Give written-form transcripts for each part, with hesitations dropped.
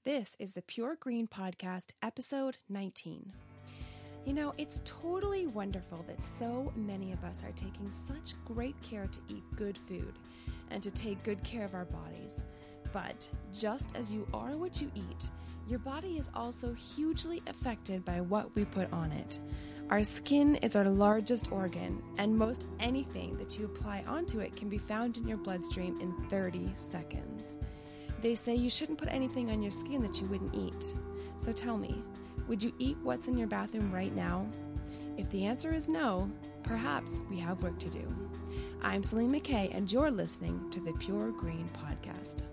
This is the Pure Green Podcast, episode 19. You know, it's totally wonderful that so many of us are taking such great care to eat good food and to take good care of our bodies. But just as you are what you eat, your body is also hugely affected by what we put on it. Our skin is our largest organ, and most anything that you apply onto it can be found in your bloodstream in 30 seconds. They say you shouldn't put anything on your skin that you wouldn't eat. So tell me, would you eat what's in your bathroom right now? If the answer is no, perhaps we have work to do. I'm Celine McKay, and you're listening to the Pure Green Podcast.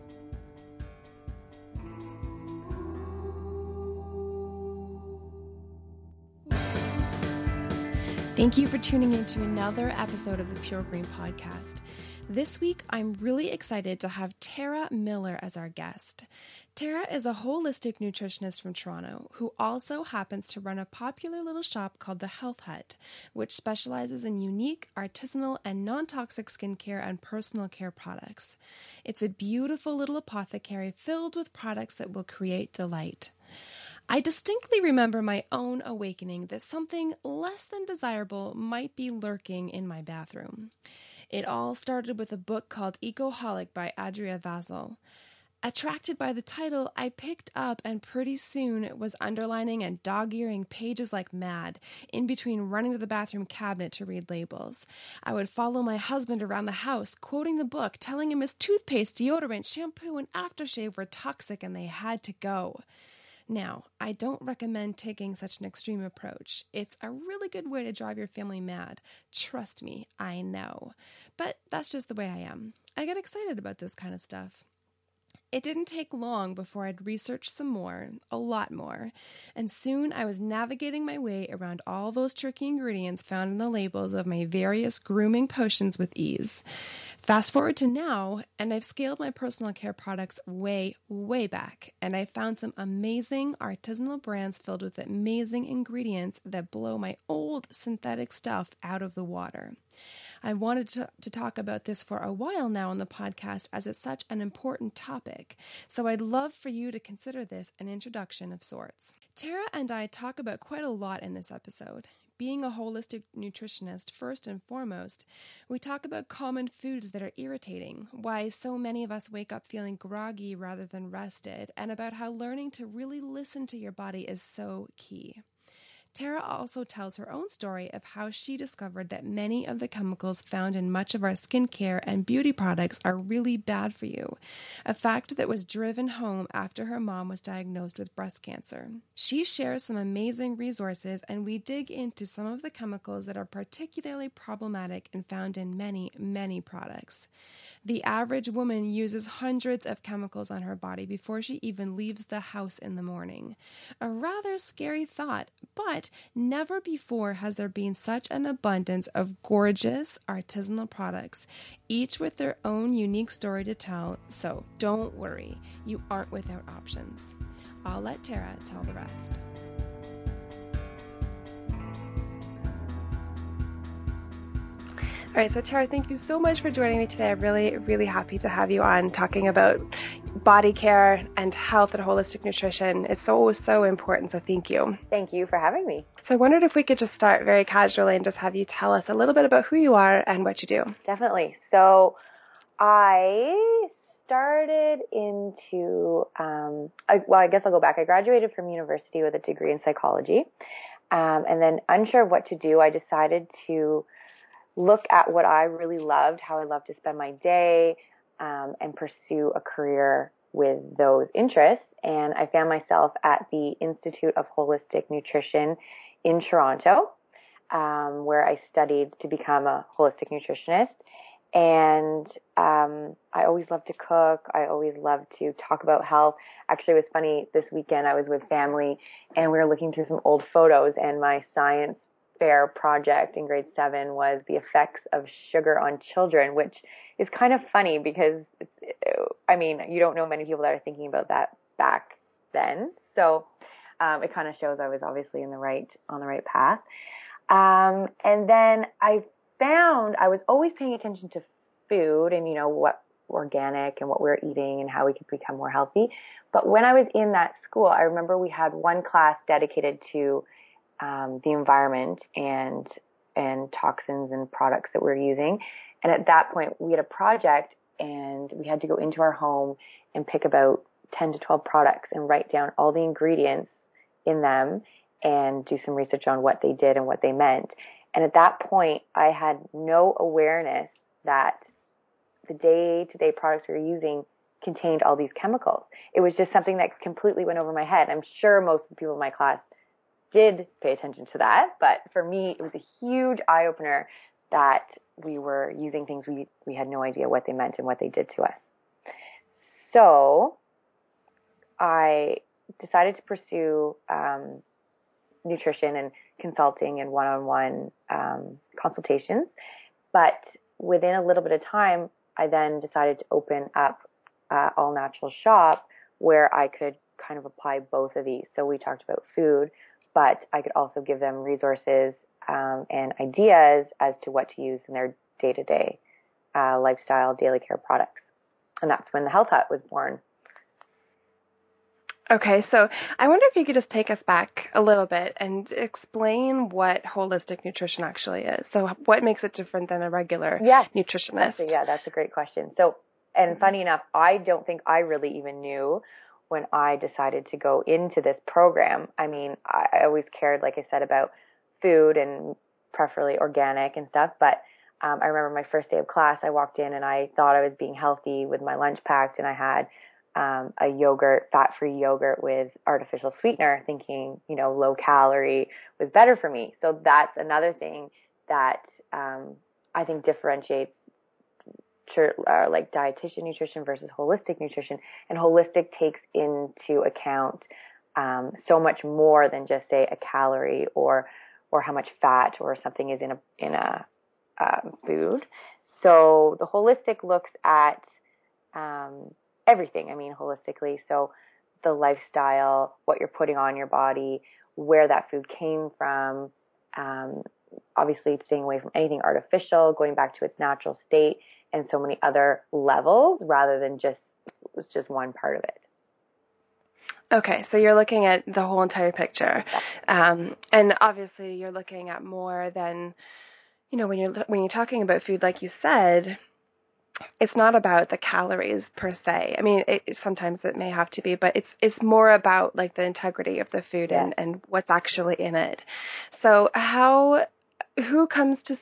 Thank you for tuning in to another episode of the Pure Green Podcast. This week, I'm really excited to have Tara Miller as our guest. Tara is a holistic nutritionist from Toronto who also happens to run a popular little shop called The Health Hut, which specializes in unique, artisanal, and non-toxic skincare and personal care products. It's a beautiful little apothecary filled with products that will create delight. I distinctly remember my own awakening that something less than desirable might be lurking in my bathroom. It all started with a book called Ecoholic by Adria Vasil. Attracted by the title, I picked up and pretty soon was underlining and dog-earing pages like mad, in between running to the bathroom cabinet to read labels. I would follow my husband around the house, quoting the book, telling him his toothpaste, deodorant, shampoo, and aftershave were toxic and they had to go. Now, I don't recommend taking such an extreme approach. It's a really good way to drive your family mad. Trust me, I know. But that's just the way I am. I get excited about this kind of stuff. It didn't take long before I'd researched some more, a lot more, and soon I was navigating my way around all those tricky ingredients found in the labels of my various grooming potions with ease. Fast forward to now, and I've scaled my personal care products way, way back, and I found some amazing artisanal brands filled with amazing ingredients that blow my old synthetic stuff out of the water. I wanted to talk about this for a while now on the podcast as it's such an important topic, so I'd love for you to consider this an introduction of sorts. Tara and I talk about quite a lot in this episode. Being a holistic nutritionist, first and foremost, we talk about common foods that are irritating, why so many of us wake up feeling groggy rather than rested, and about how learning to really listen to your body is so key. Tara also tells her own story of how she discovered that many of the chemicals found in much of our skincare and beauty products are really bad for you, a fact that was driven home after her mom was diagnosed with breast cancer. She shares some amazing resources, and we dig into some of the chemicals that are particularly problematic and found in many, many products. The average woman uses hundreds of chemicals on her body before she even leaves the house in the morning. A rather scary thought, but never before has there been such an abundance of gorgeous artisanal products, each with their own unique story to tell, so don't worry, you aren't without options. I'll let Tara tell the rest. All right, so Tara, thank you so much for joining me today. I'm really, really happy to have you on talking about body care and health and holistic nutrition. It's so, so important, so thank you. Thank you for having me. So I wondered if we could just start very casually and just have you tell us a little bit about who you are and what you do. Definitely. So I started into, I guess I'll go back. I graduated from university with a degree in psychology, and then unsure of what to do, I decided to look at what I really loved, how I loved to spend my day, and pursue a career with those interests. And I found myself at the Institute of Holistic Nutrition in Toronto, where I studied to become a holistic nutritionist. And I always loved to cook. I always loved to talk about health. Actually, it was funny, this weekend I was with family and we were looking through some old photos, and my science fair project in grade 7 was the effects of sugar on children, which is kind of funny because you don't know many people that are thinking about that back then. So it kind of shows I was obviously on the right path. And then I found I was always paying attention to food and, what organic and what we were eating and how we could become more healthy. But when I was in that school, I remember we had one class dedicated to the environment and toxins and products that we were using. And at that point, we had a project and we had to go into our home and pick about 10 to 12 products and write down all the ingredients in them and do some research on what they did and what they meant. And at that point, I had no awareness that the day-to-day products we were using contained all these chemicals. It was just something that completely went over my head. I'm sure most of the people in my class did pay attention to that, but for me, it was a huge eye-opener that we were using things we had no idea what they meant and what they did to us. So I decided to pursue nutrition and consulting and one-on-one consultations. But within a little bit of time, I then decided to open up All Natural Shop where I could kind of apply both of these. So we talked about food, but I could also give them resources and ideas as to what to use in their day-to-day lifestyle, daily care products. And that's when the Health Hut was born. Okay, so I wonder if you could just take us back a little bit and explain what holistic nutrition actually is. So what makes it different than a regular nutritionist? That's a great question. So, and funny enough, I don't think I really even knew when I decided to go into this program. I mean, I always cared, like I said, about food and preferably organic and stuff. But I remember my first day of class, I walked in and I thought I was being healthy with my lunch packed, and I had a yogurt, fat-free yogurt with artificial sweetener, thinking, low calorie was better for me. So that's another thing that I think differentiates like dietitian nutrition versus holistic nutrition. And holistic takes into account so much more than just say a calorie or how much fat or something is in a food. So the holistic looks at everything. I mean, holistically. So the lifestyle, what you're putting on your body, where that food came from, obviously staying away from anything artificial, going back to its natural state, and so many other levels rather than just one part of it. Okay, so you're looking at the whole entire picture. And obviously you're looking at more than, when you're talking about food, like you said, it's not about the calories per se. I mean, sometimes it may have to be, but it's more about like the integrity of the food and what's actually in it. So who comes to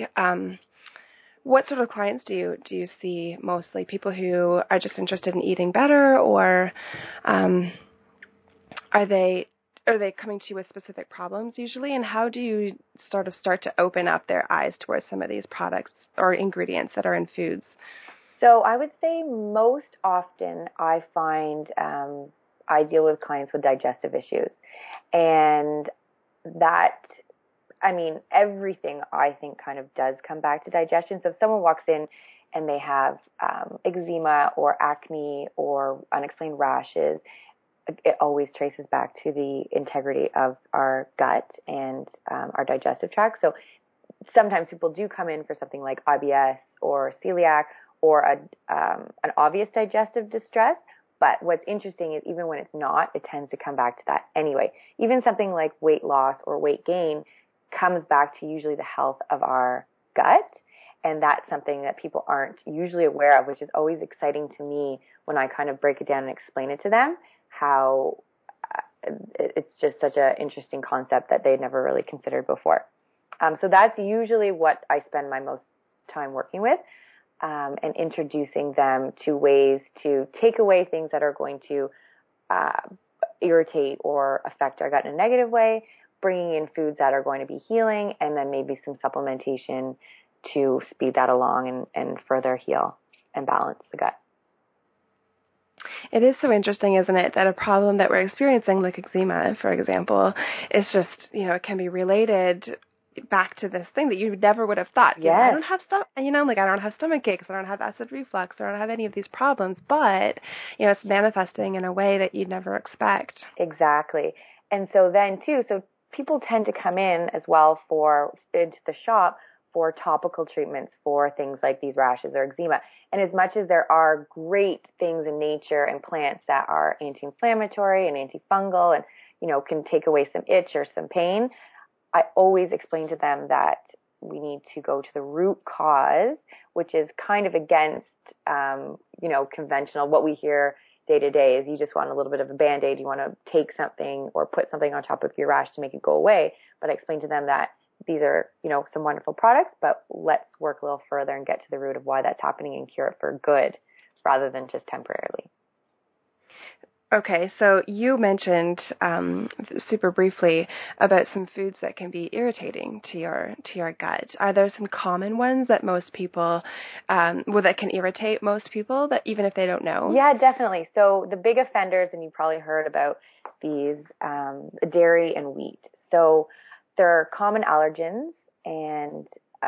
what sort of clients do you see mostly? People who are just interested in eating better, or are they coming to you with specific problems usually? And how do you sort of start to open up their eyes towards some of these products or ingredients that are in foods? So I would say most often I find I deal with clients with digestive issues. And that, I mean, everything I think kind of does come back to digestion. So if someone walks in and they have eczema or acne or unexplained rashes, it always traces back to the integrity of our gut and our digestive tract. So sometimes people do come in for something like IBS or celiac or an obvious digestive distress. But what's interesting is even when it's not, it tends to come back to that anyway. Even something like weight loss or weight gain comes back to usually the health of our gut. And that's something that people aren't usually aware of, which is always exciting to me when I kind of break it down and explain it to them, how it's just such an interesting concept that they'd never really considered before. So that's usually what I spend my most time working with, and introducing them to ways to take away things that are going to irritate or affect our gut in a negative way, bringing in foods that are going to be healing, and then maybe some supplementation to speed that along and further heal and balance the gut. It is so interesting, isn't it, that a problem that we're experiencing, like eczema, for example, is just, it can be related back to this thing that you never would have thought. Yes. I don't have I don't have stomach aches, I don't have acid reflux, I don't have any of these problems, but, it's manifesting in a way that you'd never expect. Exactly. And so then too, so people tend to come in as well into the shop for topical treatments for things like these rashes or eczema. And as much as there are great things in nature and plants that are anti-inflammatory and antifungal and, can take away some itch or some pain, I always explain to them that we need to go to the root cause, which is kind of against, conventional. What we hear day to day is you just want a little bit of a Band-Aid. You want to take something or put something on top of your rash to make it go away. But I explain to them that these are, some wonderful products, but let's work a little further and get to the root of why that's happening and cure it for good rather than just temporarily. Okay, so you mentioned super briefly about some foods that can be irritating to your gut. Are there some common ones that most people, that can irritate most people, that even if they don't know? Yeah, definitely. So the big offenders, and you probably heard about these, dairy and wheat. So they're common allergens, and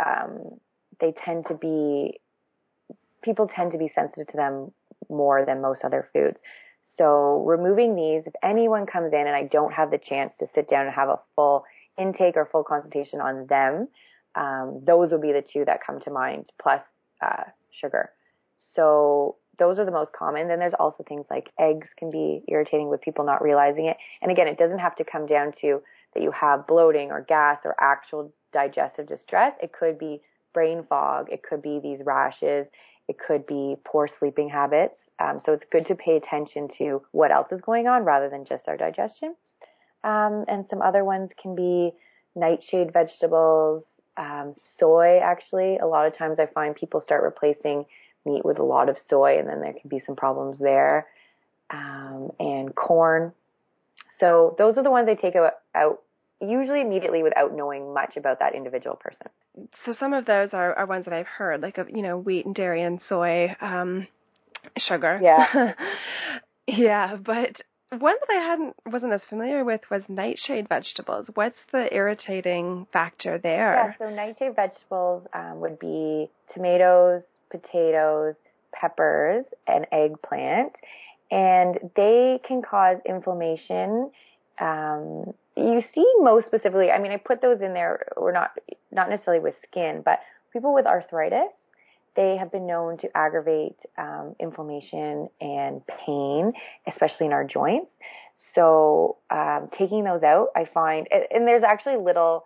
people tend to be sensitive to them more than most other foods. So removing these, if anyone comes in and I don't have the chance to sit down and have a full intake or full consultation on them, those would be the two that come to mind, plus sugar. So those are the most common. Then there's also things like eggs can be irritating with people not realizing it. And again, it doesn't have to come down to that you have bloating or gas or actual digestive distress. It could be brain fog. It could be these rashes. It could be poor sleeping habits. So it's good to pay attention to what else is going on rather than just our digestion. And some other ones can be nightshade vegetables, soy. Actually, a lot of times I find people start replacing meat with a lot of soy, and then there can be some problems there. And corn. So those are the ones I take out usually immediately without knowing much about that individual person. So some of those are ones that I've heard, like wheat and dairy and soy. Sugar. Yeah. Yeah, but one that I wasn't as familiar with was nightshade vegetables. What's the irritating factor there? Yeah, so nightshade vegetables would be tomatoes, potatoes, peppers, and eggplant, and they can cause inflammation. You see most specifically, I put those in there, or not necessarily with skin, but people with arthritis. They have been known to aggravate inflammation and pain, especially in our joints. So taking those out, I find, and there's actually little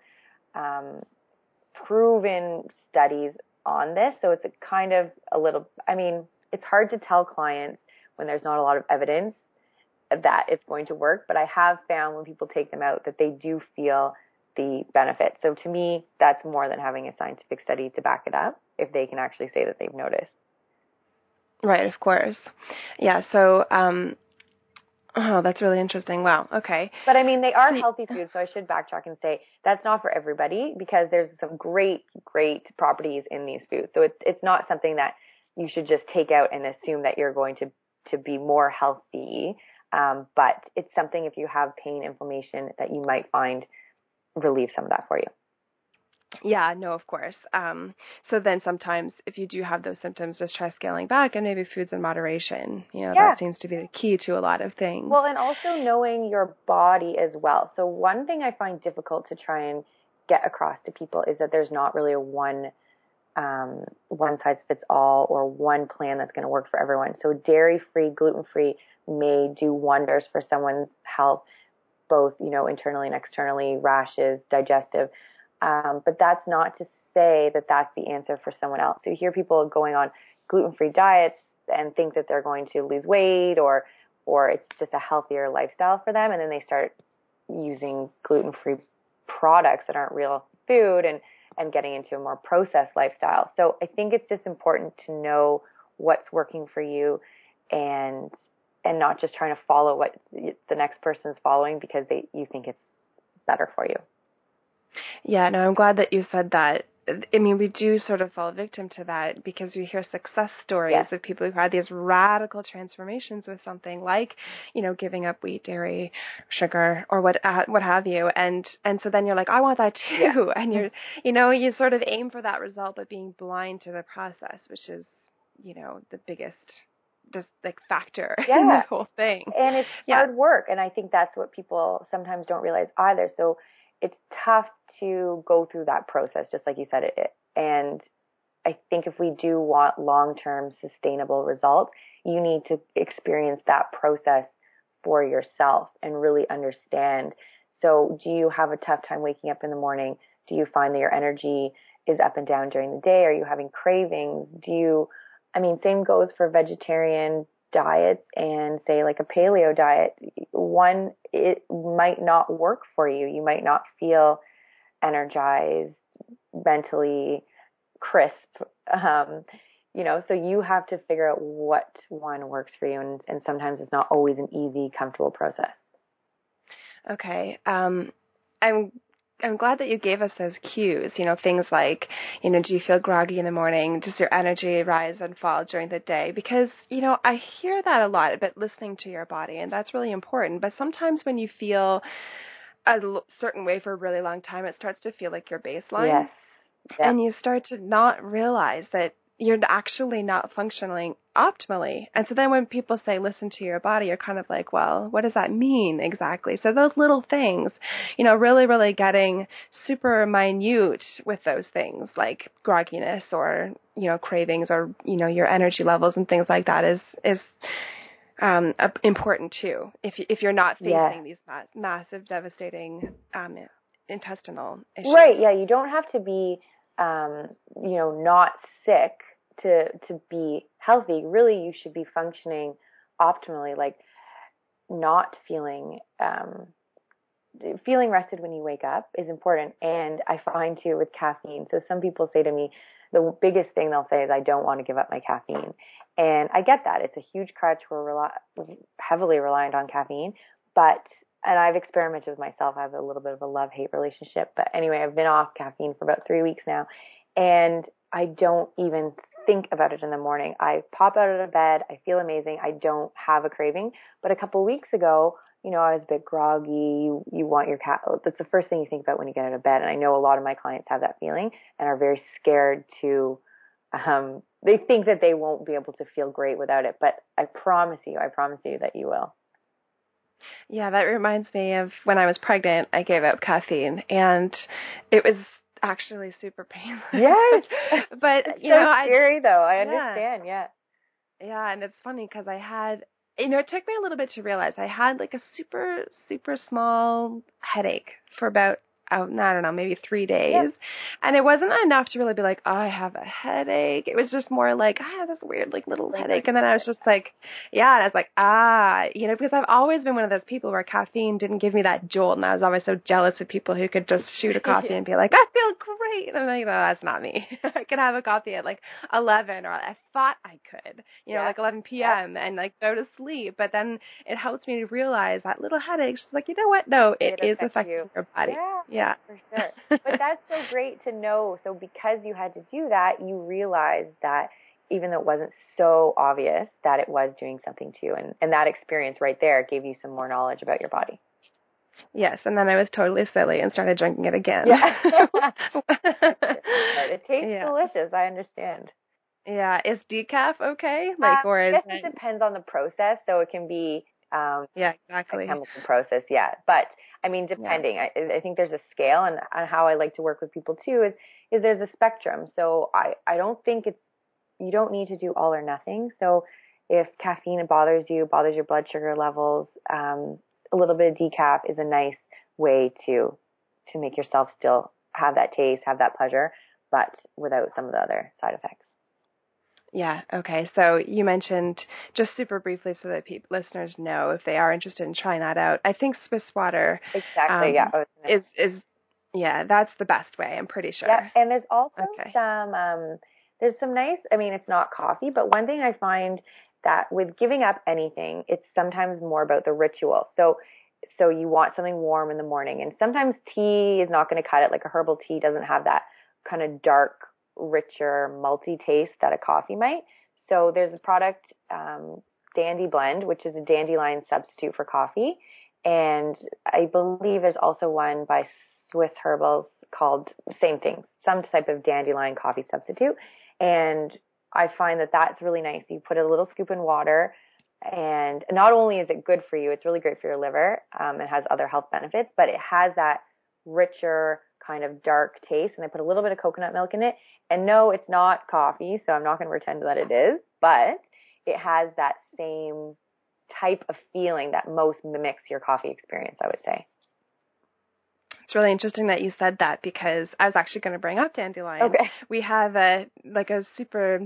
proven studies on this. So it's it's hard to tell clients when there's not a lot of evidence that it's going to work. But I have found when people take them out that they do feel the benefit. So to me, that's more than having a scientific study to back it up, if they can actually say that they've noticed. Right, of course. Yeah, so, that's really interesting. Wow, okay. But they are healthy foods, so I should backtrack and say that's not for everybody, because there's some great properties in these foods. So it's not something that you should just take out and assume that you're going to be more healthy. But it's something, if you have pain, inflammation, that you might find relieve some of that for you. Yeah, no, of course. So then sometimes if you do have those symptoms, just try scaling back, and maybe foods in moderation. That seems to be the key to a lot of things. Well, and also knowing your body as well. So one thing I find difficult to try and get across to people is that there's not really a one size fits all or one plan that's going to work for everyone. So dairy-free, gluten-free may do wonders for someone's health, both, internally and externally, rashes, digestive. But that's not to say that that's the answer for someone else. So you hear people going on gluten-free diets and think that they're going to lose weight or it's just a healthier lifestyle for them. And then they start using gluten-free products that aren't real food and getting into a more processed lifestyle. So I think it's just important to know what's working for you and not just trying to follow what the next person's following because you think it's better for you. Yeah, no, I'm glad that you said that. We do sort of fall victim to that because we hear success stories of people who've had these radical transformations with something like, giving up wheat, dairy, sugar, or what have you. And so then you're like, I want that too. Yeah. And you sort of aim for that result, but being blind to the process, which is, the biggest just factor in the whole thing. And it's hard work. And I think that's what people sometimes don't realize either. So it's tough to go through that process. Just like you said, And I think if we do want long-term sustainable results, you need to experience that process for yourself and really understand. So do you have a tough time waking up in the morning? Do you find that your energy is up and down during the day? Are you having cravings? Same goes for vegetarian diets and say like a paleo diet. One, it might not work for you. You might not feel energized, mentally crisp. So you have to figure out what one works for you. And sometimes it's not always an easy, comfortable process. Okay. I'm glad that you gave us those cues, things like, do you feel groggy in the morning? Does your energy rise and fall during the day? Because, I hear that a lot, but listening to your body, and that's really important. But sometimes when you feel a certain way for a really long time, it starts to feel like your baseline. Yes. Yeah. And you start to not realize that you're actually not functioning optimally. And so then when people say, listen to your body, you're kind of like, well, what does that mean exactly? So those little things, really, really getting super minute with those things like grogginess or, cravings or, your energy levels and things like that is important too. If you're not facing these massive, devastating intestinal issues. Right. Yeah. You don't have to be, not sick to be healthy. Really, you should be functioning optimally, like not feeling rested when you wake up is important. And I find too with caffeine. So some people say to me, the biggest thing they'll say is, I don't want to give up my caffeine. And I get that. It's a huge crutch. We're heavily reliant on caffeine. And I've experimented with myself. I have a little bit of a love-hate relationship. But anyway, I've been off caffeine for about 3 weeks now. And I don't even think about it in the morning. I pop out of bed. I feel amazing. I don't have a craving. But a couple of weeks ago, I was a bit groggy. You want your that's the first thing you think about when you get out of bed. And I know a lot of my clients have that feeling and are very scared to, they think that they won't be able to feel great without it. But I promise you that you will. Yeah, that reminds me of when I was pregnant, I gave up caffeine and it was actually super painless. Yes. But, it's scary though. I understand. Yeah. Yeah. And it's funny because I had, it took me a little bit to realize I had like a super, super small headache for about, I don't know, maybe 3 days. Yep. And it wasn't enough to really be like, oh, I have a headache. It was just more like, I have this weird, like, little headache. And then I was just like, yeah. And I was like, because I've always been one of those people where caffeine didn't give me that jolt. And I was always so jealous of people who could just shoot a coffee and be like, I feel great. And I'm like, no, that's not me. I could have a coffee at like 11, or I thought I could, like 11 p.m. and like go to sleep. But then it helps me to realize that little headache. She's like, you know what? No, it is affecting your body. Yeah, for sure. But that's so great to know. So because you had to do that, you realized that even though it wasn't so obvious, that it was doing something to you. And that experience right there gave you some more knowledge about your body. Yes, and then I was totally silly and started drinking it again. Yeah. It tastes delicious. I understand. Yeah. Is decaf okay? Or is it depends on the process. So it can be exactly. a chemical process. Yeah. But depending, I think there's a scale, and how I like to work with people too is there's a spectrum. So I don't think you don't need to do all or nothing. So if caffeine bothers your blood sugar levels, a little bit of decaf is a nice way to make yourself still have that taste, have that pleasure, but without some of the other side effects. Yeah. Okay. So you mentioned, just super briefly so that listeners know if they are interested in trying that out, I think Swiss water is that's the best way. I'm pretty sure. Yeah. And there's also some nice, it's not coffee, but one thing I find that with giving up anything, it's sometimes more about the ritual. So you want something warm in the morning, and sometimes tea is not going to cut it. Like a herbal tea doesn't have that kind of dark, richer, malty taste that a coffee might. So there's a product, Dandy Blend, which is a dandelion substitute for coffee. And I believe there's also one by Swiss Herbals called same thing, some type of dandelion coffee substitute. And I find that that's really nice. You put a little scoop in water, and not only is it good for you, it's really great for your liver. It has other health benefits, but it has that richer kind of dark taste, and I put a little bit of coconut milk in it. And no, it's not coffee, so I'm not going to pretend that it is, but it has that same type of feeling that most mimics your coffee experience, I would say. It's really interesting that you said that, because I was actually going to bring up dandelion. Okay. We have a super,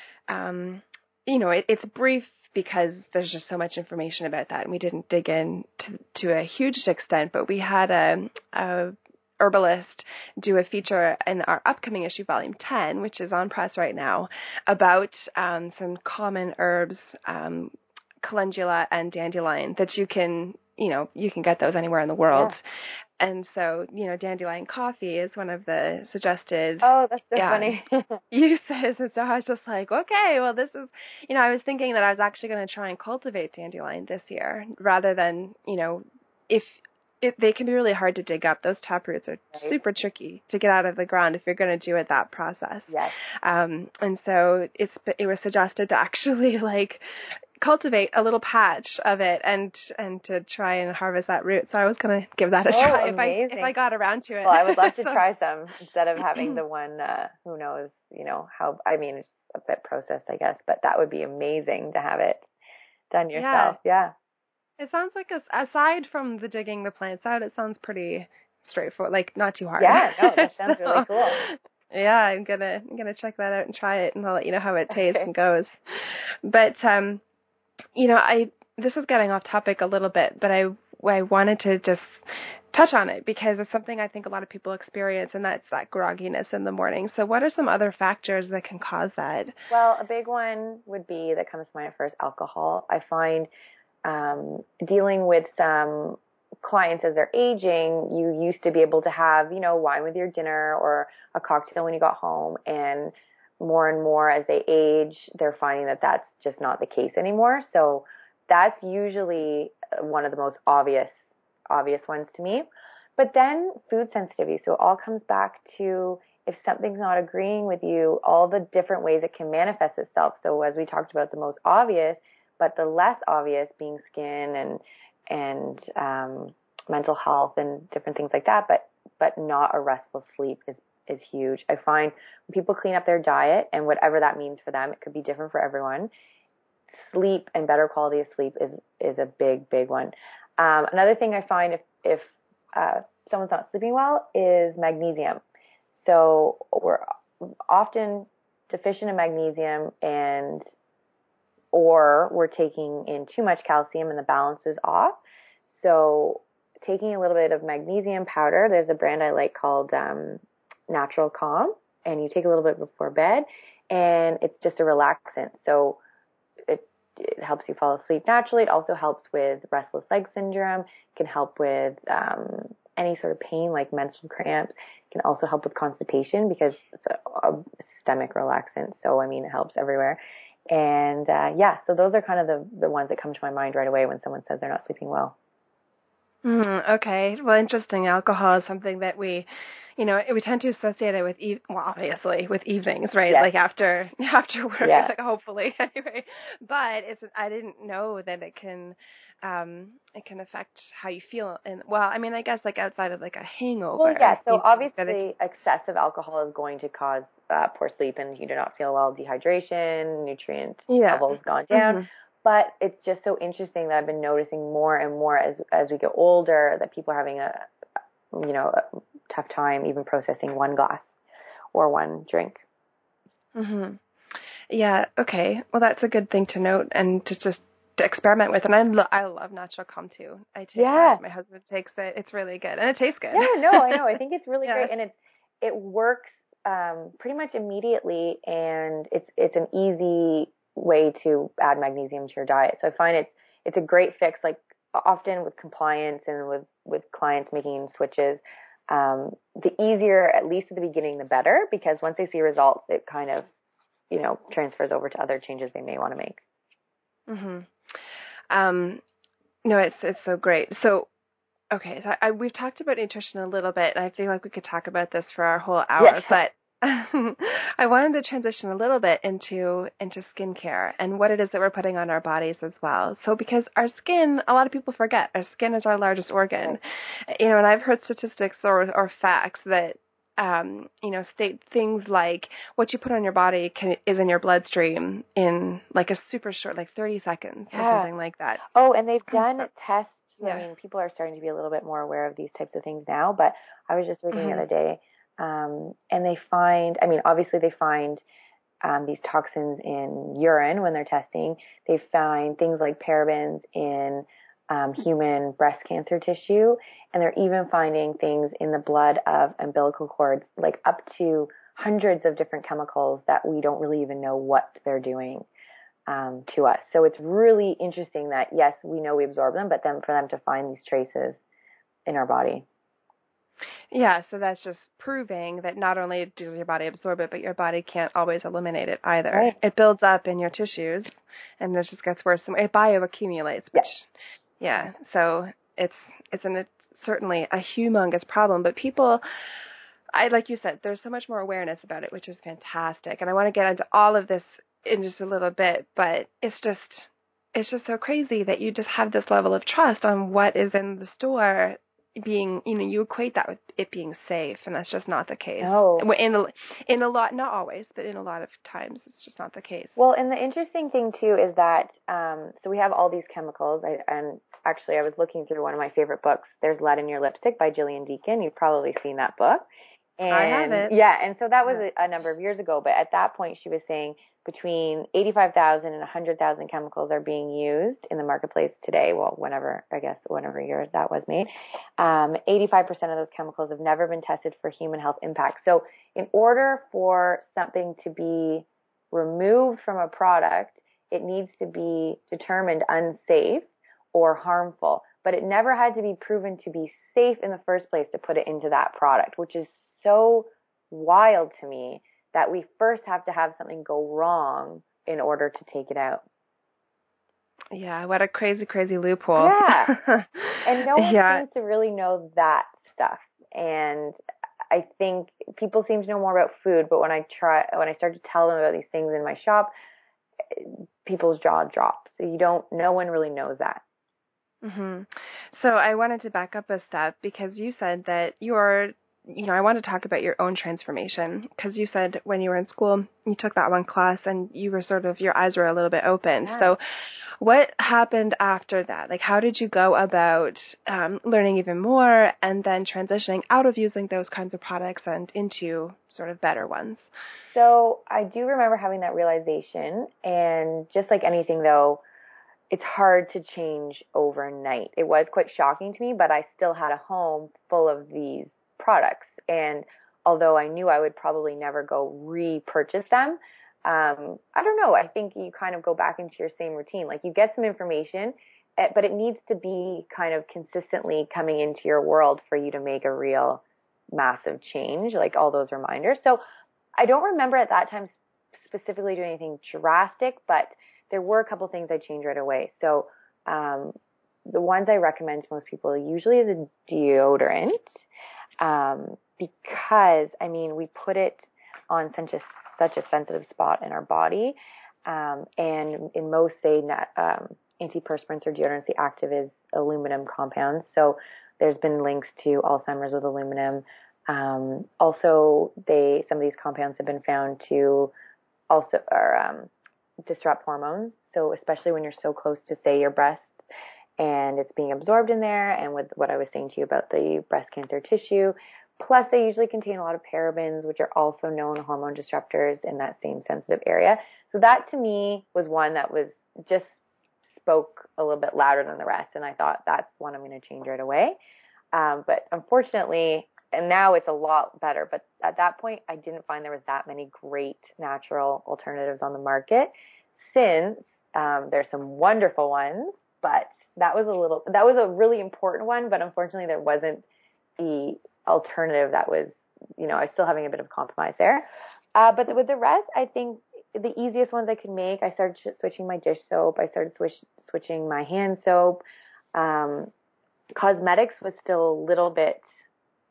it's brief because there's just so much information about that, and we didn't dig in to a huge extent, but we had a herbalist do a feature in our upcoming issue, volume 10, which is on press right now, about some common herbs, calendula and dandelion, that you can get those anywhere in the world. Yeah. And so, dandelion coffee is one of the suggested. Oh, that's so funny. uses. And so I was just like, okay, well, this is, I was thinking that I was actually going to try and cultivate dandelion this year, rather than, if they can be really hard to dig up. Those taproots are super tricky to get out of the ground if you're going to do it that process. Yes. And so it was suggested to actually cultivate a little patch of it and to try and harvest that root. So I was going to give that a try if I got around to it. Well, I would love to try some instead of having the one, who knows, how, it's a bit processed, I guess, but that would be amazing to have it done yourself. Yeah. It sounds like, aside from the digging the plants out, it sounds pretty straightforward, not too hard. Yeah, no, that sounds really cool. Yeah, I'm gonna check that out and try it, and I'll let you know how it tastes and goes. But this is getting off topic a little bit, but I wanted to just touch on it because it's something I think a lot of people experience, and that's that grogginess in the morning. So what are some other factors that can cause that? Well, a big one would be, that comes to mind at first, alcohol. I find dealing with some clients as they're aging, you used to be able to have, wine with your dinner or a cocktail when you got home, and more as they age, they're finding that that's just not the case anymore. So that's usually one of the most obvious ones to me. But then food sensitivity. So it all comes back to, if something's not agreeing with you, all the different ways it can manifest itself. So as we talked about, the most obvious, but the less obvious being skin and mental health and different things like that, but not a restful sleep is huge. I find when people clean up their diet, and whatever that means for them, it could be different for everyone, sleep and better quality of sleep is a big one. Another thing I find if someone's not sleeping well is magnesium. So we're often deficient in magnesium, or we're taking in too much calcium and the balance is off. So taking a little bit of magnesium powder, there's a brand I like called Natural Calm, and you take a little bit before bed, and it's just a relaxant. So it helps you fall asleep naturally. It also helps with restless leg syndrome. It can help with any sort of pain like menstrual cramps. It can also help with constipation because it's a systemic relaxant. So, it helps everywhere. And so those are kind of the ones that come to my mind right away when someone says they're not sleeping well. Okay. Well, interesting. Alcohol is something that we tend to associate it with, obviously with evenings, right? Yes. Like after work, Yeah. Hopefully anyway. But I didn't know that it can affect how you feel. And I guess outside of a hangover. Well, yeah. So obviously excessive alcohol is going to cause poor sleep, and you do not feel well, dehydration, nutrient levels gone down. Mm-hmm. But it's just so interesting that I've been noticing more and more as we get older that people are having a tough time even processing one glass or one drink. Mm-hmm. Yeah. Okay. Well, that's a good thing to note and to just to experiment with. And I love Natural Calm too. I take it. My husband takes it. It's really good, and it tastes good. Yeah. No, I know. I think it's really great, and it works pretty much immediately, and it's an easy way to add magnesium to your diet. So I find it's a great fix. Like often with compliance and with clients making switches, the easier, at least at the beginning, the better, because once they see results, it kind of transfers over to other changes they may want to make. Mm-hmm. No, it's so great. So, okay, so we've talked about nutrition a little bit, and I feel like we could talk about this for our whole hour, but I wanted to transition a little bit into skincare and what it is that we're putting on our bodies as well. So because our skin, a lot of people forget, our skin is our largest organ. And I've heard statistics or facts that state things like what you put on your body is in your bloodstream in like a super short, like 30 seconds or something like that. Oh, and they've done tests. Yeah. I mean, people are starting to be a little bit more aware of these types of things now, but I was just reading the other day, and they find, obviously they find these toxins in urine when they're testing. They find things like parabens in human breast cancer tissue, and they're even finding things in the blood of umbilical cords, like up to hundreds of different chemicals that we don't really even know what they're doing to us. So it's really interesting that, yes, we know we absorb them, but then for them to find these traces in our body. Yeah, so that's just proving that not only does your body absorb it, but your body can't always eliminate it either. Right. It builds up in your tissues, and it just gets worse. It bioaccumulates, which, so it's certainly a humongous problem. But people, like you said, there's so much more awareness about it, which is fantastic. And I want to get into all of this in just a little bit, but it's just so crazy that you just have this level of trust on what is in the store being, you equate that with it being safe, and that's just not the case. No. In a lot, not always, but in a lot of times, it's just not the case. Well, and the interesting thing too is that, so we have all these chemicals, and actually I was looking through one of my favorite books, There's Lead in Your Lipstick by Gillian Deacon. You've probably seen that book. And, I have it. Yeah, and so that was a number of years ago, but at that point she was saying between 85,000 and 100,000 chemicals are being used in the marketplace today. Well, whenever year that was made. 85% of those chemicals have never been tested for human health impact. So in order for something to be removed from a product, it needs to be determined unsafe or harmful, but it never had to be proven to be safe in the first place to put it into that product, which is so wild to me that we first have to have something go wrong in order to take it out. Yeah, what a crazy, crazy loophole. Yeah. And no one seems to really know that stuff. And I think people seem to know more about food, but when I start to tell them about these things in my shop, people's jaw drop. So no one really knows that. Mm-hmm. So I wanted to back up a step because you said that I want to talk about your own transformation because you said when you were in school, you took that one class and you were your eyes were a little bit open. Yeah. So what happened after that? Like, how did you go about learning even more and then transitioning out of using those kinds of products and into sort of better ones? So I do remember having that realization, and just like anything though, it's hard to change overnight. It was quite shocking to me, but I still had a home full of these products. And although I knew I would probably never go repurchase them, I don't know. I think you kind of go back into your same routine. Like you get some information, but it needs to be kind of consistently coming into your world for you to make a real massive change, like all those reminders. So I don't remember at that time specifically doing anything drastic, but there were a couple things I changed right away. So the ones I recommend to most people usually is a deodorant. Because we put it on such a sensitive spot in our body, and in most antiperspirants or deodorants, the active is aluminum compounds. So there's been links to Alzheimer's with aluminum. Also, some of these compounds have been found to also disrupt hormones. So especially when you're so close to, say, your breasts, and it's being absorbed in there, and with what I was saying to you about the breast cancer tissue. Plus, they usually contain a lot of parabens, which are also known hormone disruptors in that same sensitive area. So that, to me, was one that just spoke a little bit louder than the rest, and I thought that's one I'm going to change right away. But unfortunately, and now it's a lot better, but at that point, I didn't find there was that many great natural alternatives on the market. Since there's some wonderful ones, but that was a really important one, but unfortunately there wasn't the alternative that was, I was still having a bit of compromise there. But with the rest, I think the easiest ones I could make, I started switching my dish soap. I started switching my hand soap. Cosmetics was still a little bit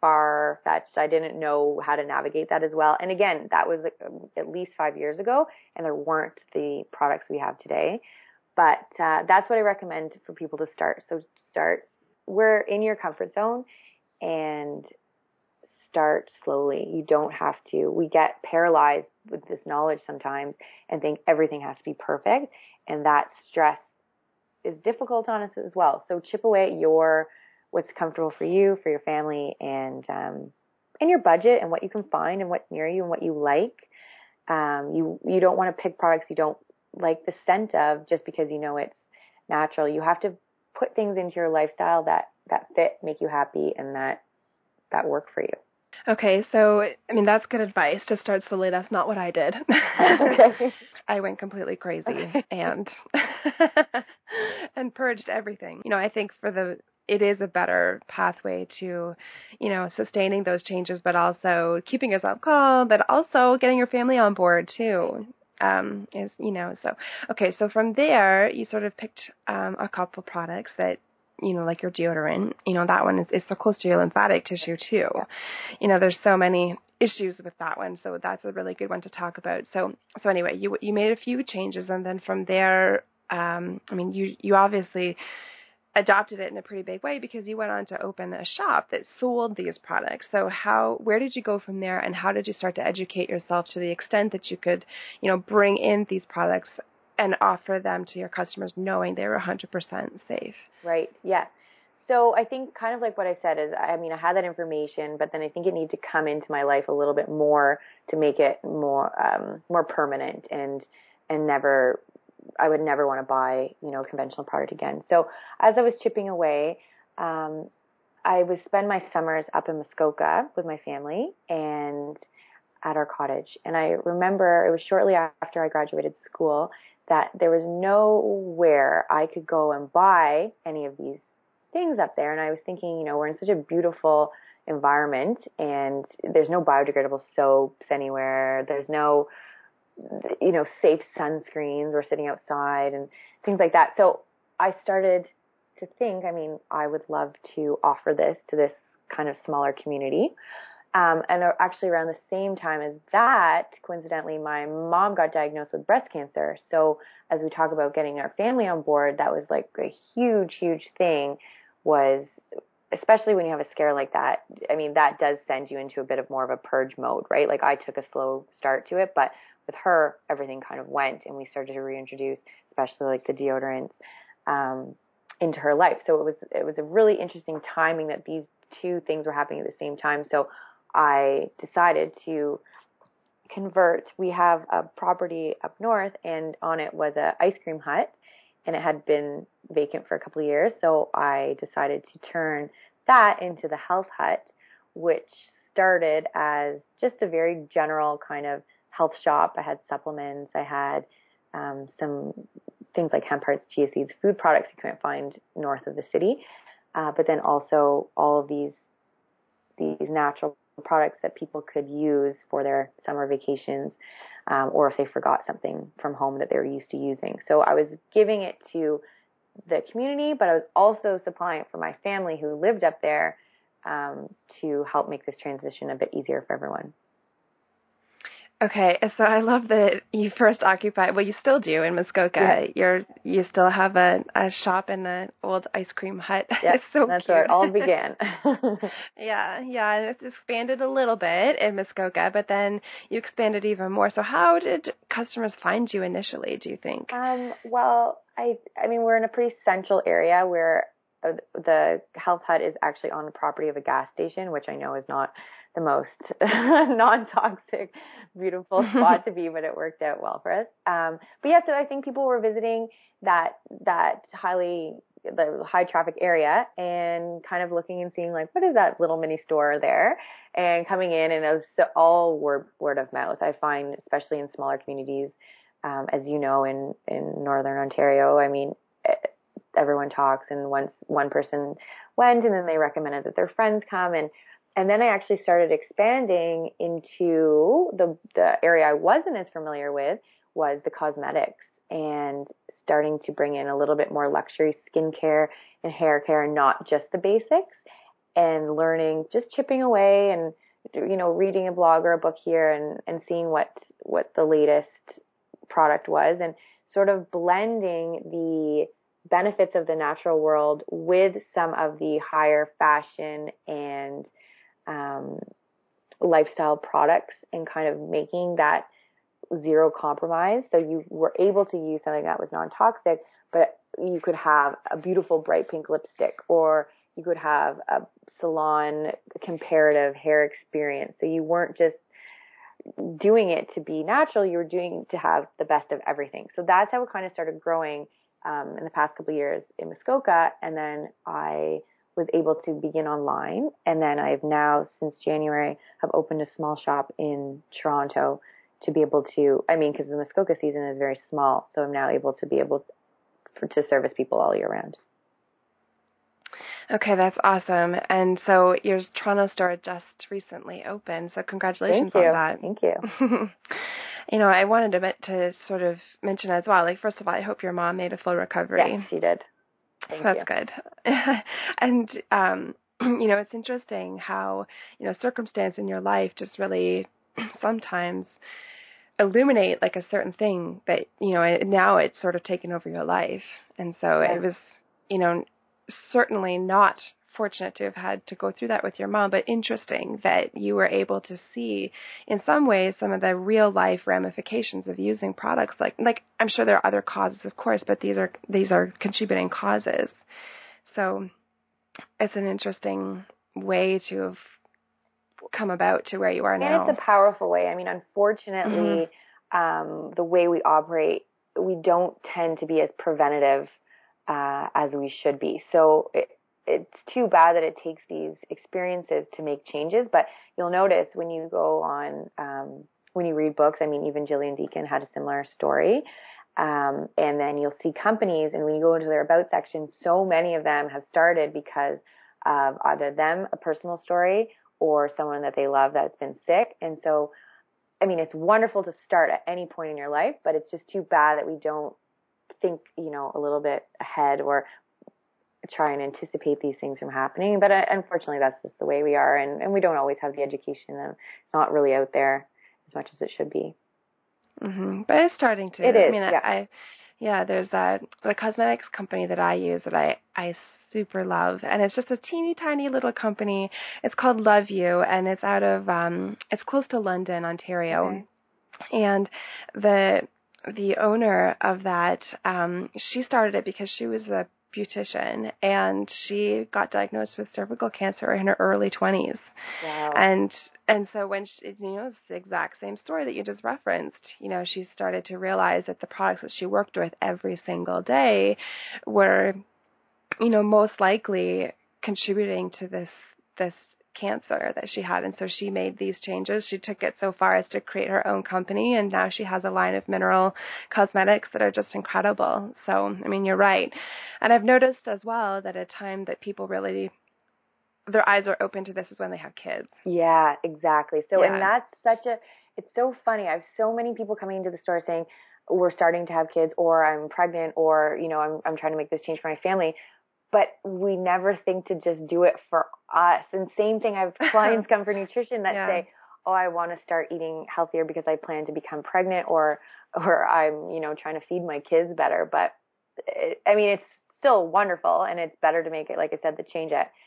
far-fetched. I didn't know how to navigate that as well. And again, that was at least 5 years ago, and there weren't the products we have today. But that's what I recommend for people to start. So start where in your comfort zone and start slowly. You don't have to. We get paralyzed with this knowledge sometimes and think everything has to be perfect, and that stress is difficult on us as well. So chip away at what's comfortable for you, for your family, and your budget, and what you can find, and what's near you, and what you like. You don't want to pick products you don't like the scent of just because you know it's natural. You have to put things into your lifestyle that fit, make you happy, and that work for you. Okay, so, I mean, that's good advice to start slowly. That's not what I did. Okay. I went completely crazy and and purged everything. I think it is a better pathway to, sustaining those changes, but also keeping yourself calm, but also getting your family on board too. So from there, you sort of picked a couple products that, like your deodorant, that one is so close to your lymphatic tissue too. There's so many issues with that one, so that's a really good one to talk about. So anyway, you made a few changes, and then from there, you obviously adopted it in a pretty big way because you went on to open a shop that sold these products. So where did you go from there, and how did you start to educate yourself to the extent that you could, bring in these products and offer them to your customers knowing they were 100% safe? Right. Yeah. So I think kind of like what I said is, I had that information, but then I think it needed to come into my life a little bit more to make it more permanent and I would never want to buy, conventional product again. So as I was chipping away, I would spend my summers up in Muskoka with my family and at our cottage. And I remember it was shortly after I graduated school that there was nowhere I could go and buy any of these things up there. And I was thinking, we're in such a beautiful environment and there's no biodegradable soaps anywhere. There's no, safe sunscreens. We're sitting outside and things like that. So I started to think, I would love to offer this to this kind of smaller community. And actually around the same time as that, coincidentally, my mom got diagnosed with breast cancer. So as we talk about getting our family on board, that was like a huge, huge thing, was especially when you have a scare like that. That does send you into a bit of more of a purge mode, right? Like I took a slow start to it, but with her, everything kind of went and we started to reintroduce, especially like the deodorants, into her life. So it was a really interesting timing that these two things were happening at the same time. So I decided to convert. We have a property up north, and on it was a ice cream hut, and it had been vacant for a couple of years. So I decided to turn that into the health hut, which started as just a very general kind of health shop. I had supplements. I had some things like hemp hearts, chia seeds, food products you couldn't find north of the city, but then also all of these natural products that people could use for their summer vacations, or if they forgot something from home that they were used to using. So I was giving it to the community, but I was also supplying it for my family who lived up there, to help make this transition a bit easier for everyone. Okay, so I love that you first occupied, well, you still do in Muskoka. Yeah. You still have a shop in the old ice cream hut. Yeah, it's so that's cute. where it all began. Yeah, and it's expanded a little bit in Muskoka, but then you expanded even more. So how did customers find you initially, do you think? Well, we're in a pretty central area where the health hut is actually on the property of a gas station, which I know is not the most non-toxic, beautiful spot to be, but it worked out well for us. But yeah, so I think people were visiting the high traffic area and kind of looking and seeing like, what is that little mini store there? And coming in, and it was all word of mouth. I find, especially in smaller communities, as you know, in Northern Ontario, everyone talks, and once one person went, and then they recommended that their friends come, and then I actually started expanding into the area I wasn't as familiar with, was the cosmetics, and starting to bring in a little bit more luxury skincare and hair care, and not just the basics. and learning, just chipping away and, reading a blog or a book here and seeing what the latest product was, and sort of blending the benefits of the natural world with some of the higher fashion and lifestyle products, and kind of making that zero compromise. So you were able to use something that was non-toxic, but you could have a beautiful bright pink lipstick, or you could have a salon comparative hair experience. So you weren't just doing it to be natural, you were doing it to have the best of everything. So that's how it kind of started growing in the past couple of years in Muskoka. And then I was able to begin online. And then I've now, since January, have opened a small shop in Toronto to be able to, because the Muskoka season is very small. So I'm now able to be able to service people all year round. Okay, that's awesome. And so your Toronto store just recently opened, so congratulations on that. Thank you. I wanted to sort of mention as well, first of all, I hope your mom made a full recovery. Yes, she did. That's good. And, it's interesting how, circumstance in your life just really sometimes illuminate a certain thing that, now it's sort of taken over your life. And so It was, certainly not fortunate to have had to go through that with your mom, but interesting that you were able to see in some ways some of the real life ramifications of using products like I'm sure there are other causes, of course, but these are contributing causes. So it's an interesting way to have come about to where you are now. And it's a powerful way. Unfortunately, the way we operate, we don't tend to be as preventative as we should be. So it's too bad that it takes these experiences to make changes. But you'll notice when you go on, when you read books, even Gillian Deacon had a similar story. And then you'll see companies, and when you go into their about section, so many of them have started because of either them, a personal story, or someone that they love that's been sick. And so, it's wonderful to start at any point in your life, but it's just too bad that we don't think, a little bit ahead or try and anticipate these things from happening. But unfortunately, that's just the way we are. And we don't always have the education, and it's not really out there as much as it should be. Mm-hmm. But it's starting to. It is, yeah. There's the cosmetics company that I use that I super love, and it's just a teeny tiny little company. It's called Love You, and it's out of it's close to London, Ontario. Okay. And the owner of that, she started it because she was a beautician, and she got diagnosed with cervical cancer in her early 20s. Wow. And so when it's the exact same story that you just referenced, she started to realize that the products that she worked with every single day were, most likely contributing to this cancer that she had. And so she made these changes. She took it so far as to create her own company, and now she has a line of mineral cosmetics that are just incredible. So, you're right. And I've noticed as well that a time that people really, their eyes are open to this is when they have kids. Yeah, exactly. So, and that's it's so funny. I have so many people coming into the store saying, we're starting to have kids, or I'm pregnant, or, I'm trying to make this change for my family. But we never think to just do it for us. And same thing, I have clients come for nutrition that say, I want to start eating healthier because I plan to become pregnant, or I'm, trying to feed my kids better. But it's still wonderful, and it's better to make it, like I said, the change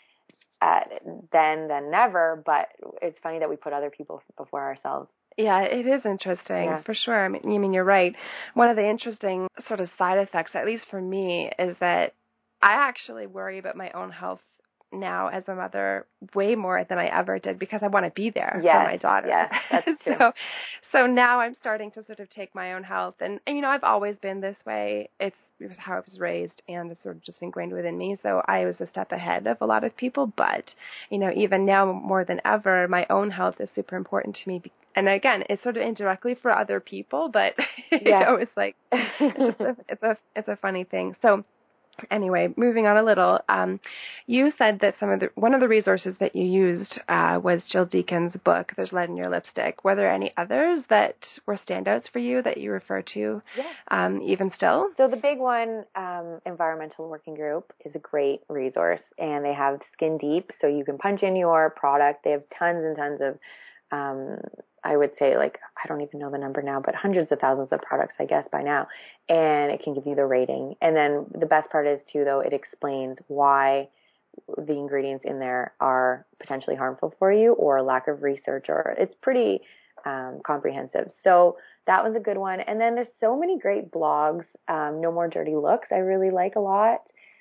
then than never. But it's funny that we put other people before ourselves. Yeah, it is interesting, for sure. You're right. One of the interesting sort of side effects, at least for me, is that I actually worry about my own health now as a mother way more than I ever did, because I want to be there for my daughter. Yes, that's true. So now I'm starting to sort of take my own health, and I've always been this way. It was how I was raised, and it's sort of just ingrained within me. So I was a step ahead of a lot of people, but even now more than ever, my own health is super important to me. And again, it's sort of indirectly for other people, but it's like it's a funny thing. So Anyway, moving on a little, you said that one of the resources that you used was Jill Deacon's book, There's Lead in Your Lipstick. Were there any others that were standouts for you that you refer to even still? So the big one, Environmental Working Group, is a great resource, and they have Skin Deep, so you can punch in your product. They have tons and tons of I would say, like, I don't even know the number now, but hundreds of thousands of products, I guess, by now. And it can give you the rating. And then the best part is, too, though, it explains why the ingredients in there are potentially harmful for you, or lack of research, or it's pretty comprehensive. So that one's a good one. And then there's so many great blogs. No More Dirty Looks, I really like a lot.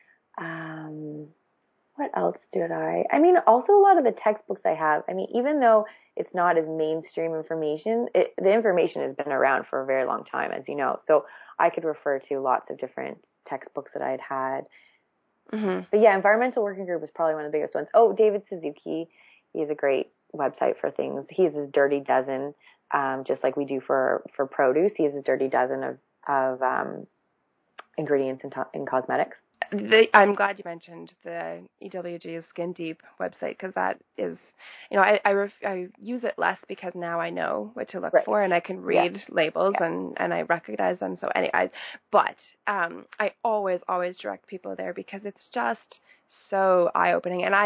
What else did I mean, also a lot of the textbooks I have. I mean, even though it's not as mainstream information, the information has been around for a very long time, as you know. So I could refer to lots of different textbooks that I'd had. Mm-hmm. But yeah, Environmental Working Group is probably one of the biggest ones. Oh, David Suzuki, he has a great website for things. He has his Dirty Dozen, just like we do for produce. He has his Dirty Dozen of ingredients in cosmetics. I'm glad you mentioned the EWG's Skin Deep website, because that is, you know, I use it less because now I know what to look for, and I can read labels and I recognize them. So anyway, but I always direct people there because it's just so eye-opening. And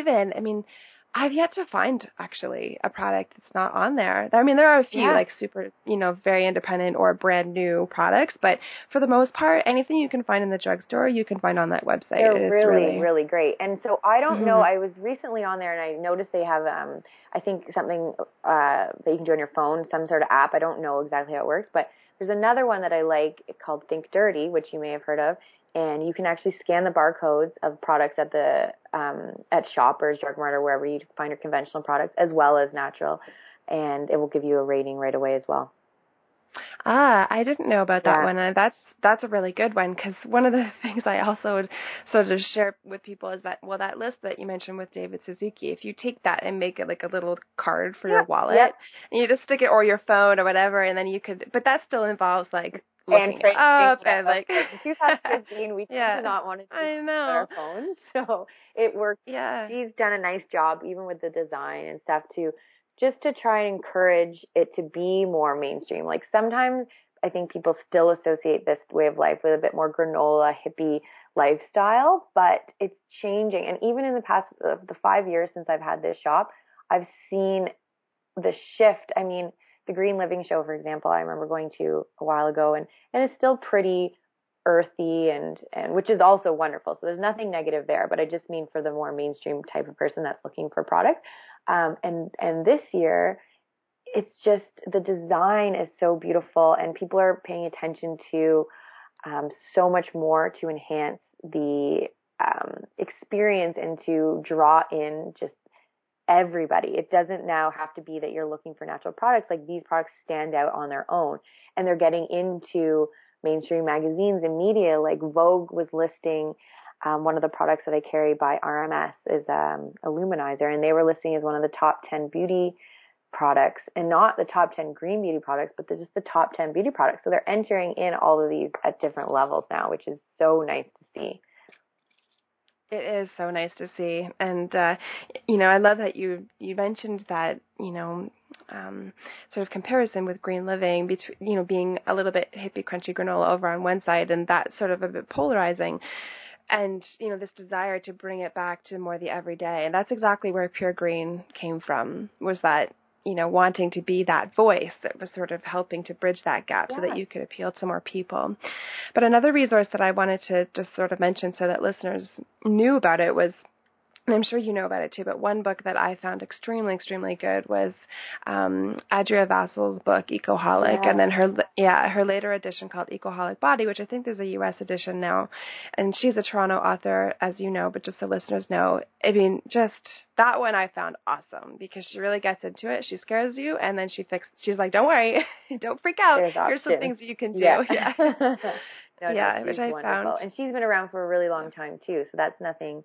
I've yet to find, actually, a product that's not on there. I mean, there are a few, like, super, you know, very independent or brand new products, but for the most part, anything you can find in the drugstore, you can find on that website. They're really, really great. And so I don't know, I was recently on there and I noticed they have, I think something that you can do on your phone, some sort of app. I don't know exactly how it works, but there's another one that I like called Think Dirty, which you may have heard of. And you can actually scan the barcodes of products at the at Shoppers, Drug Mart, or wherever you find your conventional products, as well as natural, and it will give you a rating right away as well. I didn't know about that one. And that's a really good one, because one of the things I also would sort of share with people is that, well, that list that you mentioned with David Suzuki, if you take that and make it like a little card for your wallet, and you just stick it, or your phone or whatever, and then you could, but that still involves like looking it up and like in 2015 we did not want to do our phones, so it worked. She's done a nice job even with the design and stuff to try and encourage it to be more mainstream. Like, sometimes I think people still associate this way of life with a bit more granola hippie lifestyle, but it's changing. And even in the past the 5 years since I've had this shop, I've seen the shift. I mean, the Green Living Show, for example, I remember going to a while ago, and it's still pretty earthy and which is also wonderful. So there's nothing negative there, but I just mean for the more mainstream type of person that's looking for product. And this year, it's just, the design is so beautiful, and people are paying attention to so much more to enhance the experience and to draw in just everybody. It doesn't now have to be that you're looking for natural products. Like, these products stand out on their own, and they're getting into mainstream magazines and media. Like, Vogue was listing one of the products that I carry by RMS is a luminizer, and they were listing as one of the top 10 beauty products, and not the top 10 green beauty products, but just the top 10 beauty products. So they're entering in all of these at different levels now, which is so nice to see. It is so nice to see. And, you know, I love that you mentioned that, you know, sort of comparison with Green Living between, you know, being a little bit hippie, crunchy granola over on one side, and that sort of a bit polarizing. And, you know, this desire to bring it back to more the everyday. And that's exactly where Pure Green came from, was that, you know, wanting to be that voice that was sort of helping to bridge that gap so that you could appeal to more people. But another resource that I wanted to just sort of mention so that listeners knew about it was, and I'm sure you know about it too, but one book that I found extremely, extremely good was Adria Vassal's book, Ecoholic, and then her later edition called Ecoholic Body, which I think there's a U.S. edition now. And she's a Toronto author, as you know, but just so listeners know, I mean, just that one I found awesome, because she really gets into it. She scares you, and then she's like, don't worry, don't freak out. Here's some things you can do. No, which I wonderful. found. And she's been around for a really long time too, so that's nothing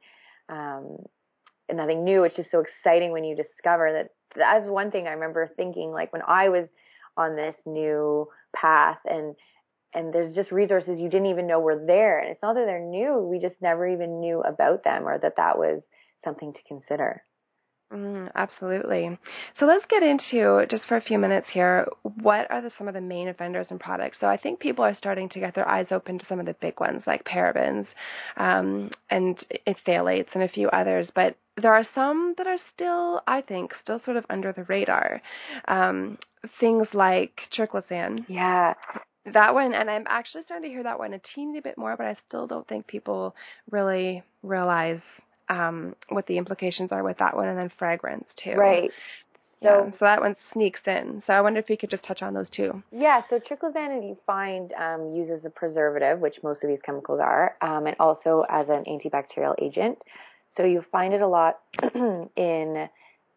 new. It's just so exciting when you discover that. That's one thing I remember thinking, like, when I was on this new path, and there's just resources you didn't even know were there. And it's not that they're new. We just never even knew about them or that was something to consider. Absolutely. So let's get into, just for a few minutes here, what are some of the main offenders and products? So I think people are starting to get their eyes open to some of the big ones like parabens and phthalates and a few others, but there are some that are still sort of under the radar. Things like triclosan. Yeah. That one, and I'm actually starting to hear that one a teeny bit more, but I still don't think people really realize what the implications are with that one, and then fragrance too. Right. So that one sneaks in. So I wonder if you could just touch on those two. Yeah, so triclosan you find used as a preservative, which most of these chemicals are, and also as an antibacterial agent. So you find it a lot in